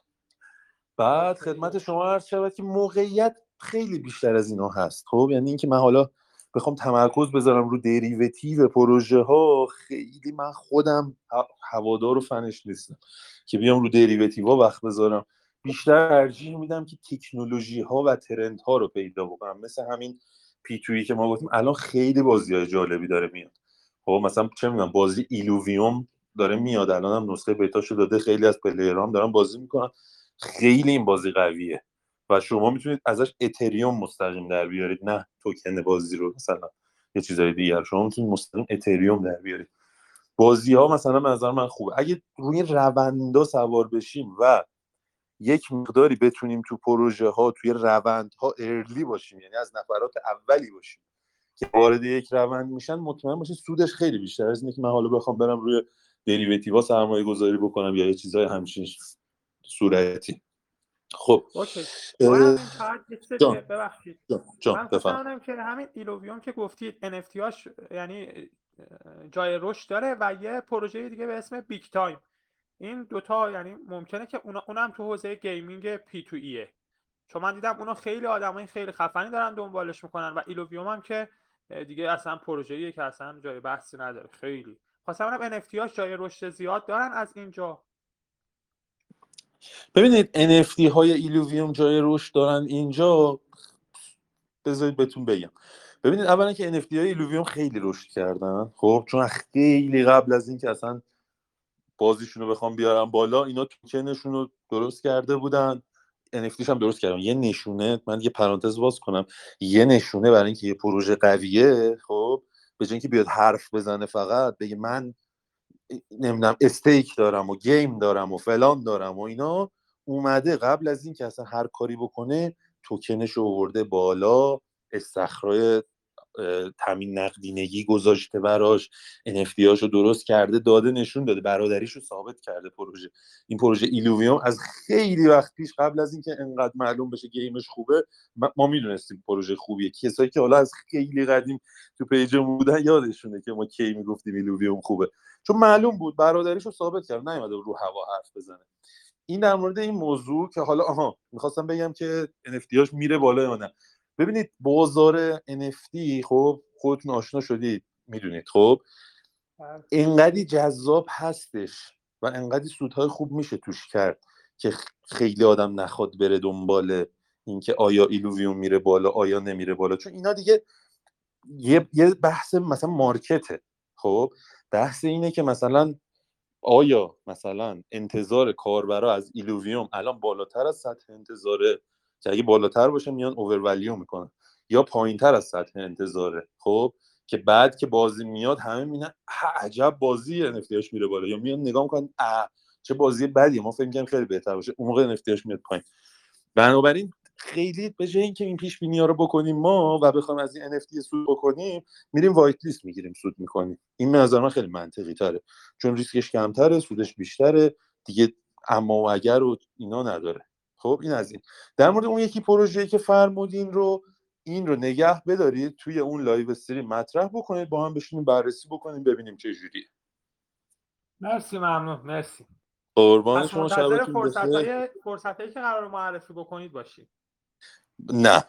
بعد خدمت شما عرض شود که موقعیت خیلی بیشتر از اینا هست. خب یعنی اینکه من حالا بخوام تمرکز بذارم رو دریوتیو پروژه ها، خیلی من خودم هوادار و فنش نیستم که بیام رو دریوتیو ها وقت بذارم. بیشتر ترجیح میدم که تکنولوژی ها و ترند ها رو پیدا بکنم، مثل همین پی تویی که ما گفتیم الان خیلی بازی‌های جالبی داره میاد. خب مثلا چه میدونم بازی ایلوویوم داره میاد، الان هم نسخه بیتاشو داده، خیلی از پلیرام دارن بازی میکنن، خیلی این بازی قویه و شما میتونید ازش اتریوم مستقیم در بیارید، نه توکن بازی رو مثلا یه چیزای دیگر، شما میتونید مستقیم اتریوم در بیارید. بازی ها مثلا به نظر من خوبه اگه روی روندا سوار بشیم و یک مقداری بتونیم تو پروژه ها توی روند ها ارلی باشیم، یعنی از نفرات اولی باشیم که وارد یک روند میشن، مطمئن باشید سودش خیلی بیشتر از اینه که من حالا بخوام برم روی دریوتیوا سرمایه گذاری بکنم یا یه چیزای همچین صورتی. خب اوکی. من این فقط یه چیز دیگه، جان ببخشید جان من خواستم بفهم. بدونم که همین ایلوویوم که گفتید NFT هاش یعنی جای رشد داره و یه پروژه دیگه به اسم بیگ تایم، این دوتا یعنی ممکنه که اونم تو حوزه گیمینگ پی تو ایه، چون من دیدم اونا خیلی آدمای خیلی خفنی دارن دنبالش میکنن و ایلوویوم هم که دیگه اصلا پروژه‌ایه که اصلا جای بحثی نداره. خیلی خواستم ببینم NFT هاش جای رشد زیاد دارن از اینجا. ببینید NFT های ایلوویوم جای رشد دارن اینجا، بذارید بهتون بگم. ببینید اولا که NFT های ایلوویوم خیلی رشد کردن، خب چون خیلی قبل از این که اصلا بازیشون رو بخوام بیارم بالا، اینا توکنشون رو درست کرده بودن، NFTش هم درست کردن. یه نشونه، من یه پرانتز باز کنم، یه نشونه برای اینکه یه پروژه قویه، خب به جای اینکه بیاد حرف بزنه فقط بگه من نمیدونم استیک دارم و گیم دارم و فلان دارم و اینا، اومده قبل از این که اصلا هر کاری بکنه توکنش رو آورده بالا، استخرای تامین نقدینگی گذاشته براش، NFT هاشو درست کرده، داده نشون داده، برادریشو ثابت کرده پروژه. این پروژه ایلوویوم از خیلی وقت پیش، قبل از اینکه انقدر معلوم بشه گیمش خوبه، ما میدونستیم پروژه خوبیه. کسایی که حالا از خیلی قدیم تو پیجمون بودن یادشونه که ما کی میگفتیم ایلوویوم خوبه، چون معلوم بود برادریشو ثابت کرد، نیومده رو هوا حرف بزنه. این در مورد این موضوع که حالا میخواستم بگم که NFT هاش میره بالا یا نه. ببینید بازار NFT، خب خودتون آشنا شدید میدونید، خب انقدی جذاب هستش و انقدی سودهای خوب میشه توش کرد که خیلی آدم نخواد بره دنبال اینکه آیا ایلوویوم میره بالا آیا نمیره بالا، چون اینا دیگه یه بحث مثلا مارکته. خب بحث اینه که مثلا آیا مثلا انتظار کاربرا از ایلوویوم الان بالاتر از سطح انتظاره، که اگه بالاتر باشه میان اوورولیو میکنن، یا پایینتر از سطح انتظاره، خب که بعد که بازی میاد همه میگن عجب بازی NFTش میره بالا، یا میان نگاه میکنن چه بازی بدی، ما فکر می‌کنیم خیلی بهتر باشه، اون موقع NFTش میاد پایین. بنابراین خیلی به جای اینکه این پیش بینی ها رو بکنیم ما و بخوایم از این NFT سود بکنیم، میریم وایت لیست میگیریم سود میکنیم. این به نظر من خیلی منطقی تره، چون ریسکش کمتره سودش بیشتره دیگه، اما و اگر و اینا نداره. خب این از این. در مورد اون یکی پروژه‌ای که فرمودین رو، این رو نگه بدارید توی اون لایو استریم مطرح بکنید، با هم بشینیم بررسی بکنیم ببینیم چه جوریه. مرسی، ممنون، مرسی. قربان پس شما، منتظر شبتون بخیر. فرصتایی که قرار معرفی بکنید باشید. نه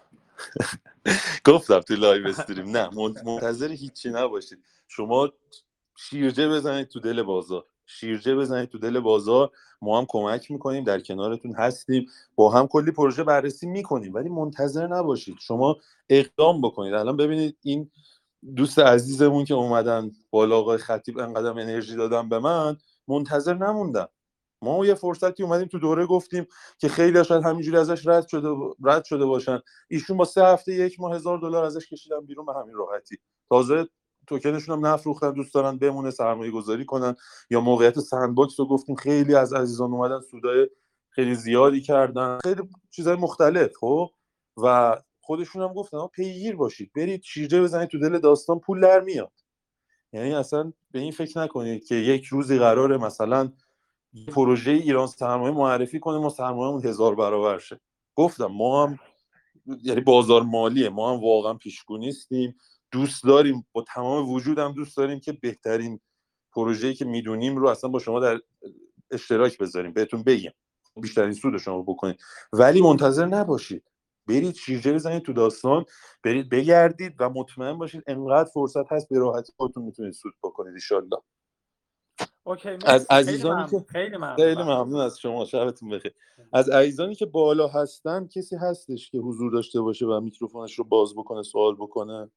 گفتم تو لایو استریم نه، منتظر هیچی نباشید. شما شیرجه بزنید تو دل بازار، شیرجه بزنید تو دل بازار، ما هم کمک میکنیم، در کنارتون هستیم، با هم کلی پروژه بررسی میکنیم، ولی منتظر نباشید، شما اقدام بکنید. الان ببینید این دوست عزیزمون که اومدن بالا، آقای خطیب، انقدر انرژی دادن به من، منتظر نموندم. ما یه فرصتی اومدیم تو دوره گفتیم که خیلی شاید همینجوری ازش رد شده باشن. ایشون با 3 هفته 1 ماه $1000 ازش کشیدن بیرون به همین راحتی. تازه توکنشون هم نفروختن، دوست دارن بمونه سرمایه گذاری کنن. یا موقعیت سندباکس رو گفتیم، خیلی از عزیزان اومدن سودای خیلی زیادی کردن، خیلی چیزای مختلف. خب و خودشون هم گفتن پیگیر باشید، برید شیرجه بزنید تو دل داستان، پول در میاد. یعنی اصلا به این فکر نکنید که یک روزی قراره مثلا پروژه ایران سرمایه معرفی کنه ما سرمایه‌مون 1000 برابر شه. گفتم ما هم یعنی بازار مالیه، ما هم واقعا پیشگو نیستیم. دوست داریم با تمام وجودم دوست داریم که بهترین پروژه‌ای که میدونیم رو اصلا با شما در اشتراک بذاریم، بهتون بگیم بیشترین سود شما بکنید. ولی منتظر نباشید، برید شیرجه بزنید تو داستان، برید بگردید و مطمئن باشید انقدر فرصت هست به راحتی خودتون میتونید سود بکنید ان شاء الله. اوکی از مرسی، خیلی عزیزانی ممنون، که خیلی خیلی ممنون. ممنون از شما، شبتون بخیر. از عزیزانی که بالا هستن کسی هستش که حضور داشته باشه و میکروفونش رو باز بکنه سوال بکنه؟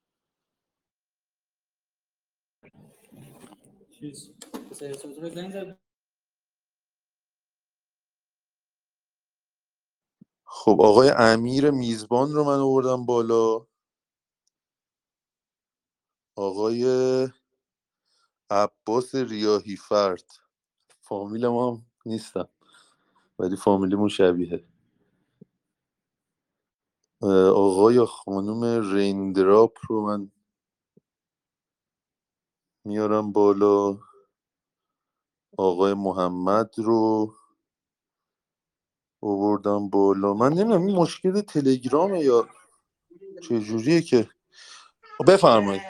خب آقای امیر میزبان رو من آوردم بالا، آقای عباس ریاحی فرد، فامیل ما هم نیستن ولی فامیلیمون شبیه. آقای یا خانوم ریندراپ رو من میارم بالا، آقای محمد رو آوردم بالا. من نمیدونم این مشکل تلگرامه یا چجوریه که بفرمایید.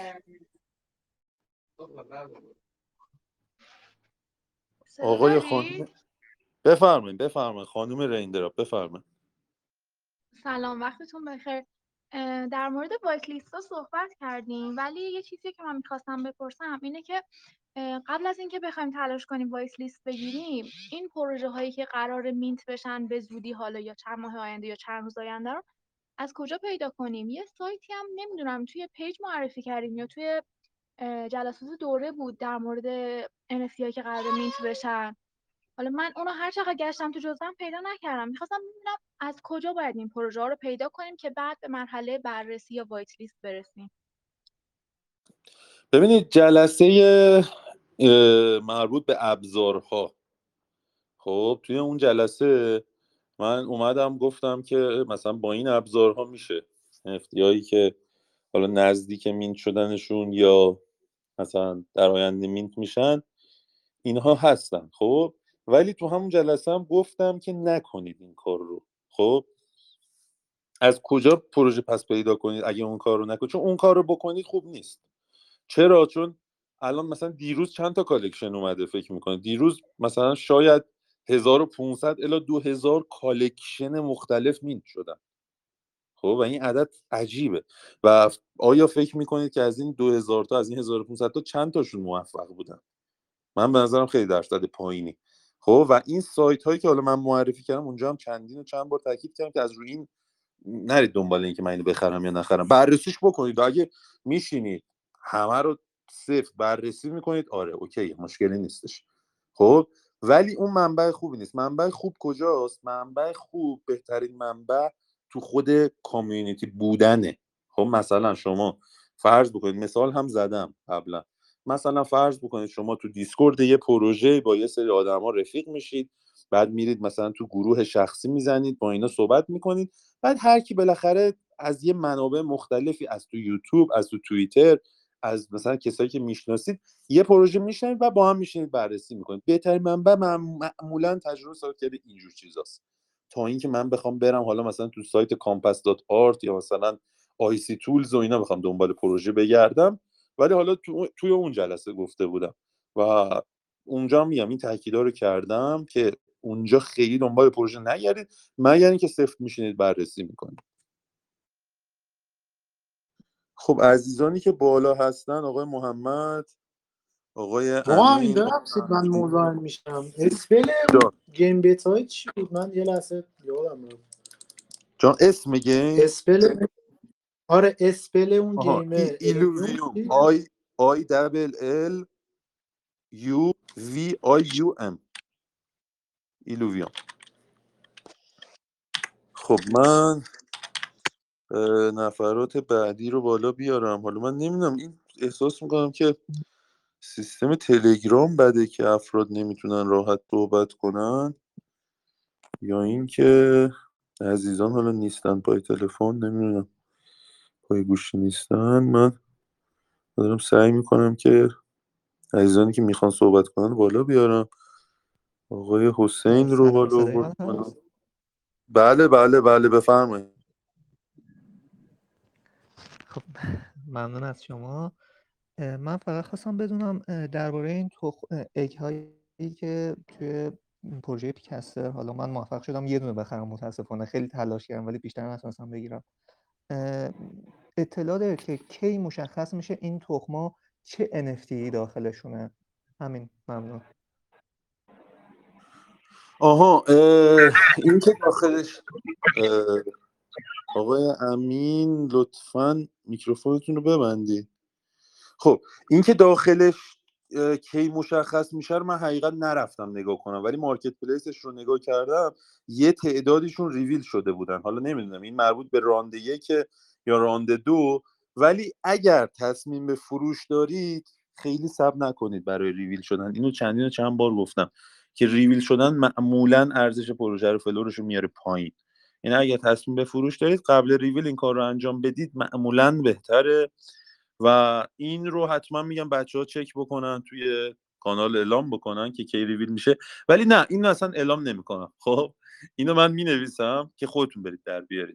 آقای خانم بفرمایید خانم ریندراپ بفرمایید. سلام، وقتتون بخیر. در مورد وایس لیستا صحبت کردیم، ولی یه چیزی که من میخواستم بپرسم اینه که قبل از اینکه بخوایم تلاش کنیم وایس لیست بگیریم، این پروژه هایی که قرار مینت بشن به زودی، حالا یا چند ماه آینده یا چند روز آینده، رو از کجا پیدا کنیم؟ یه سایتی هم نمیدونم توی پیج معرفی کردیم یا توی جلسات دوره بود در مورد NFT هایی که قرار مینت بشن. حالا من اونو هر چقدر گشتم تو جزوه‌ام پیدا نکردم. میخواستم ببینم از کجا باید این پروژه ها رو پیدا کنیم که بعد به مرحله بررسی یا وایت لیست برسیم. ببینید جلسه مربوط به ابزارها، خب توی اون جلسه من اومدم گفتم که مثلا با این ابزارها میشه افتیایی که حالا نزدیک مینت شدنشون یا مثلا در آینده مینت میشن اینها هستن. خب ولی تو همون جلسه هم گفتم که نکنید این کار رو. خب از کجا پروژه پس پیدا کنید اگه اون کار رو نکنید؟ چون اون کار رو بکنید خوب نیست. چرا؟ چون الان مثلا دیروز چند تا کالکشن اومده فکر میکنید؟ دیروز مثلا شاید 1500 الی 2000 کالکشن مختلف مینت شدن. خب و این عدد عجیبه. و آیا فکر میکنید که از این 2000 تا، از این 1500 تا چند تاشون موفق بودن؟ من به نظرم خیلی درصد پایینی. خب و این سایت هایی که حالا من معرفی کردم اونجا هم چند بار تاکید کردم که از روی این نرید دنبال این که من اینو بخرم یا نخرم، بررسیش بکنید و اگه میشینید همه رو صفر بررسی میکنید، آره اوکی مشکلی نیستش. خب ولی اون منبع خوبی نیست. منبع خوب کجاست؟ منبع خوب، بهترین منبع تو خود کامیونیتی بودنه. خب مثلا شما فرض بکنید، مثال هم زدم قبلا، مثلا فرض بکنید شما تو دیسکورد یه پروژه با یه سری آدما رفیق میشید، بعد میرید مثلا تو گروه شخصی میزنید با اینا صحبت میکنید، بعد هر کی بالاخره از یه منابع مختلفی، از تو یوتیوب، از تو توییتر، از مثلا کسایی که میشناسید یه پروژه میشنید و با هم میشینید بررسی میکنید. بهترین منبع معمولا تجربه ثابت کرده اینجور چیزاست، تا اینکه من بخوام برم حالا مثلا تو سایت compass.art یا مثلا آیسی تولز و اینا بخوام دنبال پروژه بگردم. ولی حالا توی اون جلسه گفته بودم و اونجا میگم این تاکیدا رو کردم که اونجا خیلی دنبال پروژه نگردید مگر اینکه سفت میشینید بررسی میکنید. خب عزیزانی که بالا هستن، آقای محمد، آقای همین امین، ببخشید من مزاحم میشم. اسپل جان گیم بیتای چی بود؟ من یه لحظه یادم رفت. جان اسم گیم اسپل آره اسپل اون آها گیمه ایلوویوم I double L U V I U M ایلوویوم. خب من نفرات بعدی رو بالا بیارم. حالا من نمیدونم، این احساس میکنم که سیستم تلگرام بده که افراد نمیتونن راحت صحبت کنن، یا اینکه عزیزان حالا نیستن پای تلفن، نمیدونم، پای گوشی نیستن. من دارم سعی میکنم که عزیزانی که میخوان صحبت کنن بالا بیارم. آقای حسین رو سلام، بالا صدای من آوردم. هست؟ بله بله بله بفرمایید. خب ممنون از شما. من فقط خواستم بدونم درباره این اگ هایی که توی پروژه پیکستر، حالا من موفق شدم یه دونه بخرم، متاسفانه خیلی تلاش کردم ولی بیشتر نتونستم بگیرم. اطلاع داره که کی مشخص میشه این تخما چه NFT داخلشونه؟ همین، ممنون. آها این که داخلش آقای امین لطفاً میکروفونتون رو ببندید. خب این که داخلش کی مشخص میشه من حقیقت نرفتم نگاه کنم، ولی مارکت پلیسش رو نگاه کردم، یه تعدادیشون ریویل شده بودن. حالا نمیدونم این مربوط به راند 1 یا راند 2، ولی اگر تصمیم به فروش دارید خیلی صبر نکنید برای ریویل شدن. اینو چند بار گفتم که ریویل شدن معمولا ارزش پروژه رو فلورش رو میاره پایین. یعنی اگر تصمیم به فروش دارید قبل ریویل این کار رو انجام بدید معمولا بهتره. و این رو حتما میگم بچه‌ها چک بکنن، توی کانال اعلام بکنن که کی ریویل میشه. ولی نه اینو اصلا اعلام نمیکنم. خب اینو من مینویسم که خودتون برید در بیارید،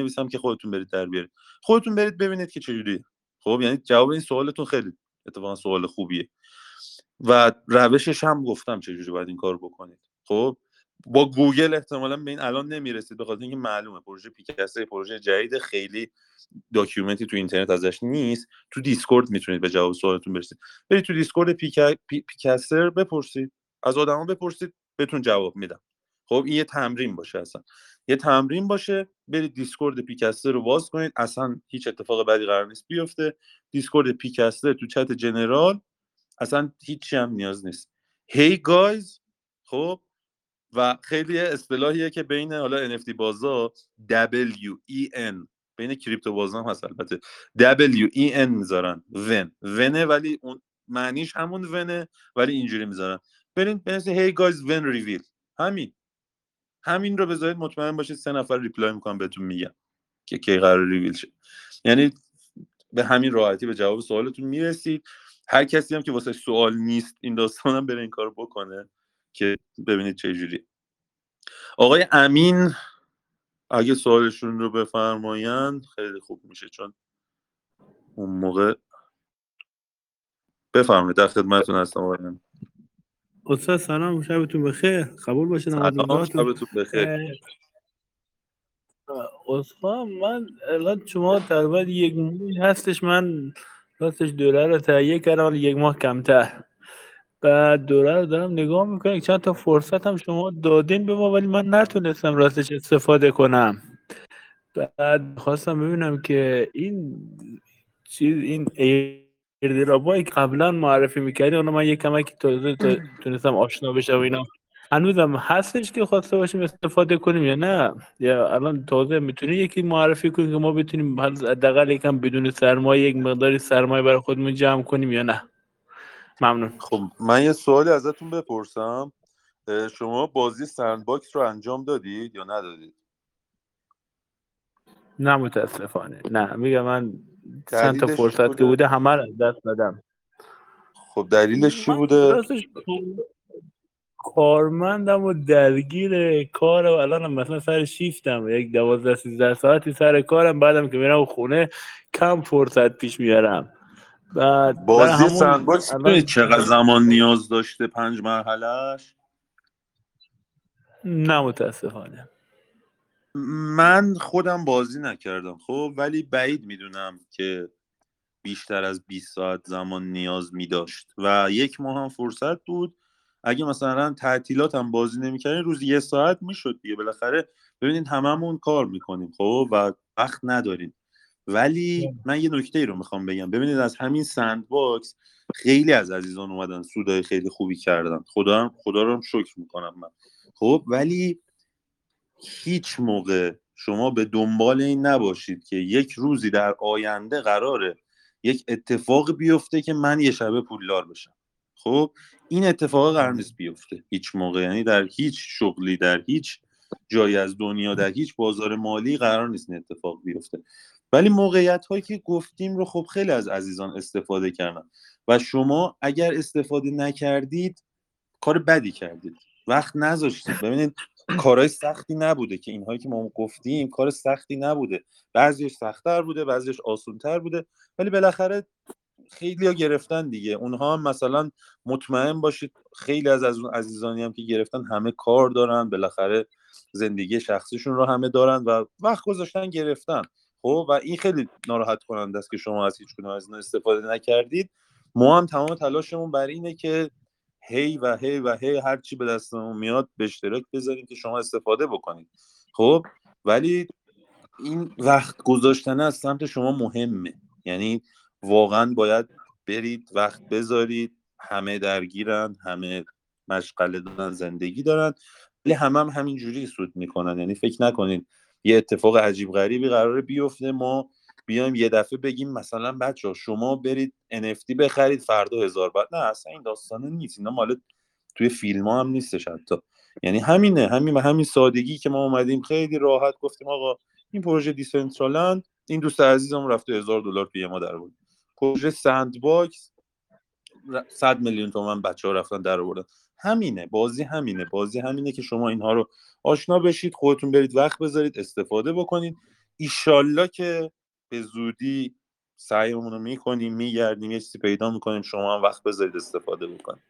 خودتون برید ببینید که چجوریه. خب یعنی جواب این سوالتون خیلی اتفاقا سوال خوبیه و روشش هم گفتم چجوری باید این کار بکنید. خب با گوگل احتمالاً به این الان نمیرسید، به خاطر اینکه معلومه پروژه پیکستر پروژه جدید، خیلی داکیومنتی تو اینترنت ازش نیست. تو دیسکورد میتونید به جواب سوالتون برسید. برید تو دیسکورد پیکستر بپرسید، از آدما بپرسید، بهتون جواب میدم. خب این یه تمرین باشه، اصلا یه تمرین باشه. برید دیسکورد پیکستر رو باز کنید، اصلا هیچ اتفاق بدی قرار نیست بیفته. دیسکورد پیکستر تو چت جنرال اصلا هیچی هم نیاز نیست. Hey guys. خب و خیلی اصطلاحیه که بین حالا NFT بازا WEN، بین کریپتو بازا هم هست البته، WEN میذارن، ونه ولی اون معنیش همون ونه ولی اینجوری میذارن. برین بنویسید Hey guys when reveal، همین رو بذارید، مطمئن باشید 3 نفر ریپلای میکنن بهتون میگن که کی قرار ریویل شه. یعنی به همین راحتی به جواب سوالتون میرسید. هر کسی هم که واسه سوال نیست این داستانم بره این کارو بکنه که ببینید چه جوری. آقای امین اگه سوالشون رو بفرمایند خیلی خوب میشه، چون اون موقع بفرمایید. در خدمتتون هستم آقای امین. استاد سلام، شبتون بخیر، قبول باشه سلام، نمازتون. شبتون بخیر. استاد من الان شما تقریبا 1 ماه هستش من راستش دوره رو تهیه کردم، ولی 1 ماه کمتر. بعد دوره رو دارم نگاه میکنم، چند تا فرصت هم شما دادین به ما ولی من نتونستم راستش استفاده کنم. بعد خواستم ببینم که این ایردراپایی که قبلا معرفی میکردی اونو من یک کمکی تونستم آشنا بشم اینا، هنوزم هستش که خواسته باشیم استفاده کنیم یا نه؟ یا الان تازه میتونی یکی معرفی کنی که ما بتونیم حداقل یکم بدون سرمایه یک مقداری سرمایه برای خودمون جمع کنیم یا نه؟ ممنون. خب من یه سوالی ازتون بپرسم، شما بازی سندباکس رو انجام دادید یا ندادید؟ نه متاسفانه نه، میگم من چند تا دلیلش چی فرصت که بوده؟ بوده همه رو از دست دادم. خب دلیلش چی من بوده؟ راستش کارمندم و درگیر کار و الان مثلا سر شیفتم، یک 12-13 ساعتی سر کارم، بعدم که میرم خونه کم فرصت پیش میارم. بعد برای بازی همون سندباکس میدونید الان چقدر زمان نیاز داشته 5 مرحلهش؟ نه متاسفانه. من خودم بازی نکردم خب، ولی بعید میدونم که بیشتر از 20 ساعت زمان نیاز می داشت و 1 ماه هم فرصت بود. اگه مثلا تعطیلات هم بازی نمی‌کردین روزی 1 ساعت میشد دیگه. بالاخره ببینید هممون کار میکنیم خب و وقت نداریم. ولی من یه نکته ای رو میخوام بگم. ببینید از همین سندباکس خیلی از عزیزان اومدن سودای خیلی خوبی کردن، خدا رو هم شکر میکنم من. خب ولی هیچ موقع شما به دنبال این نباشید که یک روزی در آینده قراره یک اتفاق بیفته که من یه شبه پولدار بشم. خب این اتفاق قرار نیست بیفته هیچ موقع، یعنی در هیچ شغلی، در هیچ جایی از دنیا، در هیچ بازار مالی قرار نیست این اتفاق بیفته. ولی موقعیت هایی که گفتیم رو خب خیلی از عزیزان استفاده کردن و شما اگر استفاده نکردید کار بدی کردید، وقت نذاشتید. ببینید کارهای سختی نبوده که اینهایی که ما گفتیم کار سختی نبوده، بعضیش سخت‌تر بوده، بعضیش آسان‌تر بوده، ولی بالاخره خیلی‌ها گرفتن دیگه. اونها هم مثلا مطمئن باشید خیلی از اون عزیزانی هم که گرفتن همه کار دارن، بالاخره زندگی شخصیشون رو همه دارن و وقت گذاشتن گرفتن. خب و این خیلی ناراحت کننده است که شما از هیچ کدوم از اینا استفاده نکردید. ما هم تمام تلاشمون بر اینه که هی و هی و هی هر چی به دستمون میاد به اشتراک بذاریم که شما استفاده بکنید. خب ولی این وقت گذاشتن از سمت شما مهمه، یعنی واقعا باید برید وقت بذارید. همه درگیرن، همه مشغله دارن، زندگی دارن، ولی هم همینجوری سود میکنن. یعنی فکر نکنین یه اتفاق عجیب غریبی قراره بیفته ما بیایم یه دفعه بگیم مثلا بچه‌ها شما برید NFT بخرید فردا 1000 بات. نه اصلا این داستانه نیست، اینا مال توی فیلم ها هم نیستش حتی. یعنی همین سادگی که ما اومدیم خیلی راحت گفتیم آقا این پروژه دیسنترالند، این دوست عزیزم رفته $1000 توی ما در آورد. پروژه سندباکس 100 میلیون تومان بچه‌ها رفتن در آوردن. بازی همینه که شما اینها رو آشنا بشید، خودتون برید وقت بذارید استفاده بکنید. ایشالله که به زودی سعیمون رو میکنیم، میگردیم یه چیزی پیدا میکنیم، شما هم وقت بذارید استفاده بکنید.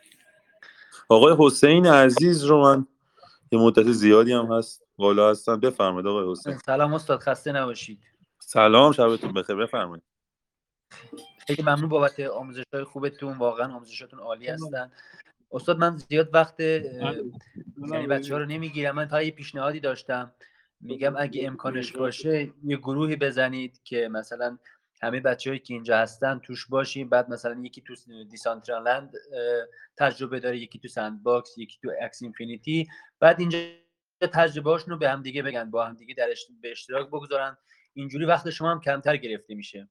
آقای حسین عزیز رو من یه مدت زیادی هم هست بالا هستن، بفرمایید آقای حسین. سلام استاد، خسته نباشید. سلام، شبتون بخیر، بفرمایید. خیلی ممنون بابت آموزش‌های خوبتون، واقعا آموزشاتون عالی هستن. استاد من زیاد وقت یعنی بچه‌ها رو نمیگیرم، من تا یه پیشنهادی داشتم، میگم اگه امکانش باشه یه گروهی بزنید که مثلا همه بچه‌هایی که اینجا هستن توش باشیم، بعد مثلا یکی تو دیسانترالند تجربه داره، یکی تو سندباکس، یکی تو اکس اینفینیتی، بعد اینجا تجربه‌هاشون رو به هم دیگه بگن، با هم دیگه به اشتراک بگذارن، اینجوری وقت شما هم کمتر گرفته میشه.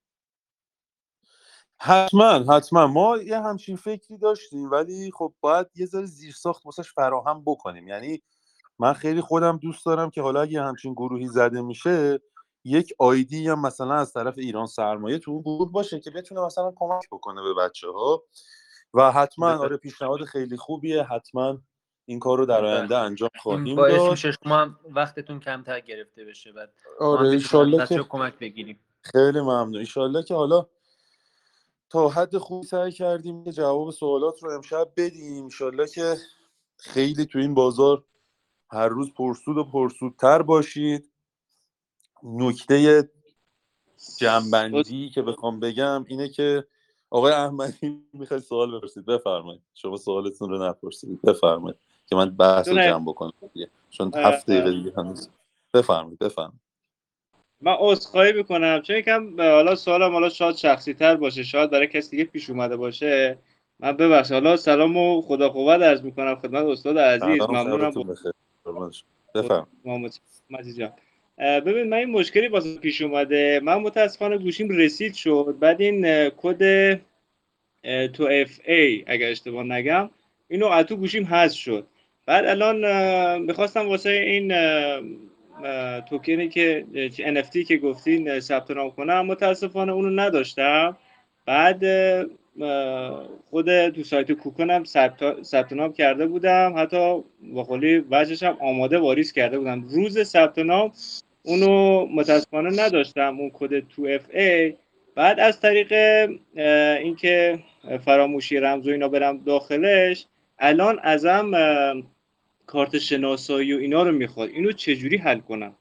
حتما ما یه همچین فکری داشتیم، ولی خب باید یه ذره زیرساخت واسش فراهم بکنیم. یعنی من خیلی خودم دوست دارم که حالا اگه همچین گروهی زده میشه یک آیدی هم مثلا از طرف ایران سرمایه تو اون گروه باشه که بتونه مثلا کمک بکنه به بچه‌ها و حتما آره پیشنهاد خیلی خوبیه، حتما این کار رو در آینده انجام خواهیم باعث داد. میشه شما هم وقتتون کمتر گرفته بشه، بعد آره ایشالله که کمک بگیریم. خیلی ممنون. ایشالله که حالا تا حد خوبی سعی کردیم که جواب سوالات رو امشب بدیم. ایشالله که خیلی تو این بازار هر روز پرسود و پرسودتر باشید. نکته جنبندی که بخوام بگم اینه که آقای احمدی میخوای سوال بپرسید، بفرمایید. شما سوالتون رو نپرسید، بفرمایید که من بحث رو جمع بکنم دیگه. چون 7 دقیقه دیگه هنوز. بفرمایید. من عذرخواهی میکنم چون یکم حالا سوالم حالا شاید شخصی تر باشه، شاید برای کسی دیگه پیش اومده باشه، من ببخشید. حالا سلام و خدا قوت عرض میکنم خدمت استاد عزیز. ممنونم. بفرمایید. مجید جان ببین من این مشکلی واسه پیش اومده، من متاسفانه گوشیم رسید شد، بعد این کد تو اف ای اگر اشتباه نگم اینو از تو گوشیم حذف شد. بعد الان میخواستم واسه این توکنی که NFT که گفتین ثبت نام کنم، متاسفانه اونو نداشتم. بعد خود تو سایت کوکونم ثبت نام کرده بودم، حتی با قولی وجهش هم آماده واریز کرده بودم. روز ثبت نام اونو متاسفانه نداشتم، اون کد 2FA. بعد از طریق اینکه فراموشی رمز و اینا برم داخلش، الان ازم کارت شناسایی و اینا رو میخواد. اینو چجوری حل کنم؟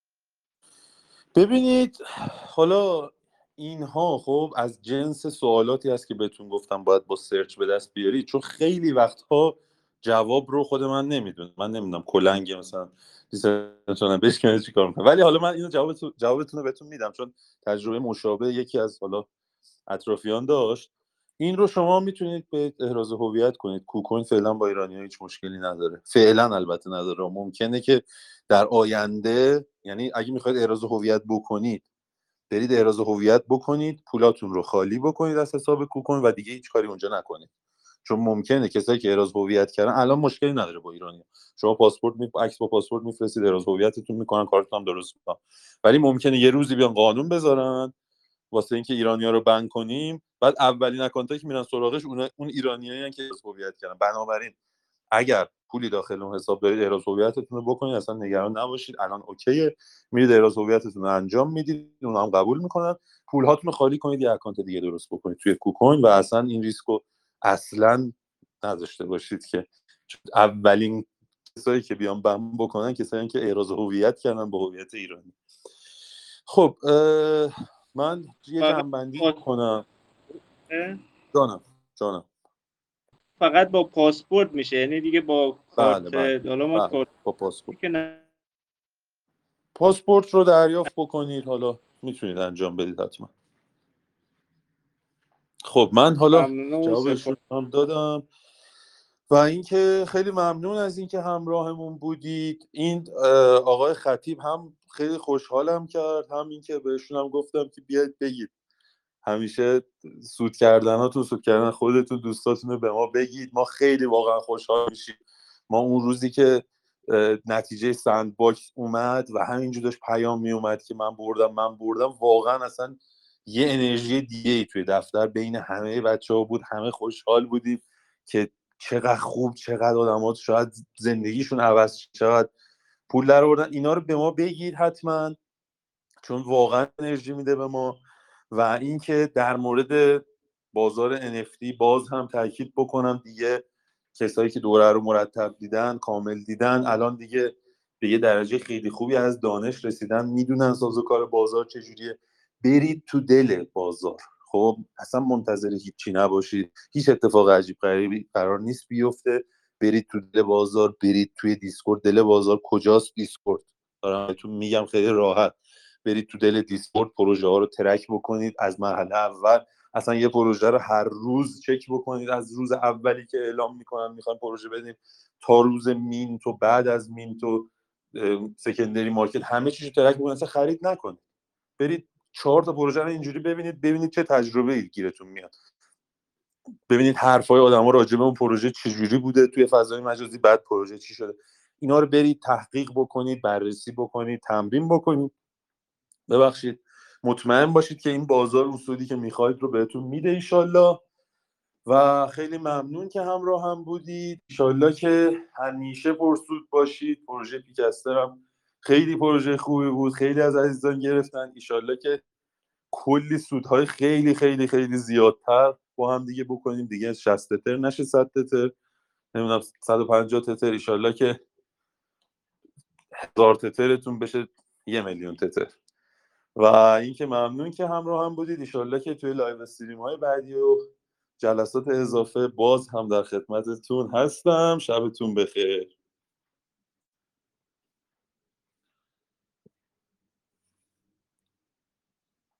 ببینید حالا اینها خب از جنس سوالاتی هست که بهتون گفتم باید با سرچ به دست بیارید، چون خیلی وقتها جواب رو خود من نمیدونم. من نمیدونم کلنگ مثلا دیسنتون بشکنه چی کار میکنه، ولی حالا من اینو جوابتون رو بهتون میدم چون تجربه مشابه یکی از حالا اطرافیان داشت. این رو شما میتونید به احراز هویت کنید. کوکوین فعلا با ایرانی‌ها هیچ مشکلی نداره، فعلا البته نداره. ممکنه که در آینده، یعنی اگه میخواید احراز هویت بکنید برید احراز هویت بکنید، پولاتون رو خالی بکنید از حساب کوکوین و دیگه هیچ کاری اونجا نکنید، چون ممکنه کسایی که احراز هویت کردن الان مشکلی نداره با ایرانی. شما پاسپورت عکس با پاسپورت میفرستید، احراز هویتتون میکنن، کارتون هم درست میکنن. ولی ممکنه یه روزی بیان قانون بذارن واسه اینکه ایرانی‌ها رو بند کنیم، بعد اولین اکانتایی که میرن سراغش اون ایرانیایی که احراز هویت کردن. بنابراین اگر پولی داخل اون حساب دارید احراز هویتتون رو بکنید، اصلا نگران نباشید. الان اوکیه، میرید احراز هویتتون رو انجام میدید، اونها هم قبول میکنن، پولهاتون رو خالی کنید، یه اکانت دیگه درست بکنید توی کوکوین و اصلا این ریسکو اصلا نداشته باشید که اولین کسایی که بیان بم بکنن کسایی که احراز هویت کردن با هویت ایرانی. خب من یه جنبندی کنم. جانم فقط با پاسپورت میشه، یعنی دیگه با کارت حالا ما کارت با پاسپورت که نه. پاسپورت رو دریافت بکنید، حالا میتونید انجام بدید حتما. خب من حالا جوابشون هم دادم و اینکه خیلی ممنون از اینکه همراهمون بودید. این آقای خطیب هم خیلی خوشحالم کرد، هم اینکه بهشون هم گفتم که بیاید بگید، همیشه سود کردن خودتون دوستاتون رو به ما بگید، ما خیلی واقعا خوشحال میشیم. ما اون روزی که نتیجه سند باکس اومد و همینجور داشت پیام می اومد که من بردم، واقعا اصلا یه انرژی دیگه ای توی دفتر بین همه بچه‌ها بود. همه خوشحال بودیم که چقدر خوب، چقدر آدم‌ها شاید زندگیشون عوض شد، چقدر پول در آوردن. اینا رو به ما بگید حتما، چون واقعا انرژی میده به ما. و اینکه در مورد بازار NFT باز هم تاکید بکنم دیگه، کسایی که دوره رو مرتب دیدن، کامل دیدن، الان دیگه به یه درجه خیلی خوبی از دانش رسیدن، میدونن سازوکار بازار چجوریه. برید تو دل بازار، خب اصلا منتظر هیچی نباشید، هیچ اتفاق عجیب غریبی قرار نیست بیفته. برید تو دل بازار، برید توی دیسکورد. دل بازار کجاست؟ دیسکورد. دارم بهتون میگم خیلی راحت. برید تو دل دیسکورد، پروژه ها رو ترک بکنید از مرحله اول. اصلا یه پروژه رو هر روز چک بکنید، از روز اولی که اعلام میکنن میخوان پروژه بدیم تا روز مینت و بعد از مینت و سکندری مارکت، همه چیزو ترک بکنید، اصلا خرید نکنید. برید 4 تا پروژه رو اینجوری ببینید چه تجربه‌ای گیرتون میاد. ببینید حرفای آدما راجع به اون پروژه چجوری بوده توی فضای مجازی، بعد پروژه چی شده. اینا رو برید تحقیق بکنید، بررسی بکنید، تمرین بکنید. ببخشید، مطمئن باشید که این بازار اصولی که میخواید رو بهتون میده ایشالله. و خیلی ممنون که همراه هم بودید. ایشالله که همیشه پرسود باشید. پروژه پیکستر هم خیلی پروژه خوبی بود، خیلی از عزیزان گرفتن. ایشالله که کلی سودهای خیلی خیلی خیلی زیادتر با هم دیگه بکنیم، دیگه 60 تتر نشه، 100 تتر، نمیدونم 150 تتر، ایشالله که 1000 تترتون بشه 1 میلیون تتر. و اینکه ممنون که همراه هم بودید. ایشالله که توی لایو استریم های بعدی و جلسات اضافه باز هم در خدمتتون هستم. شبتون بخیر.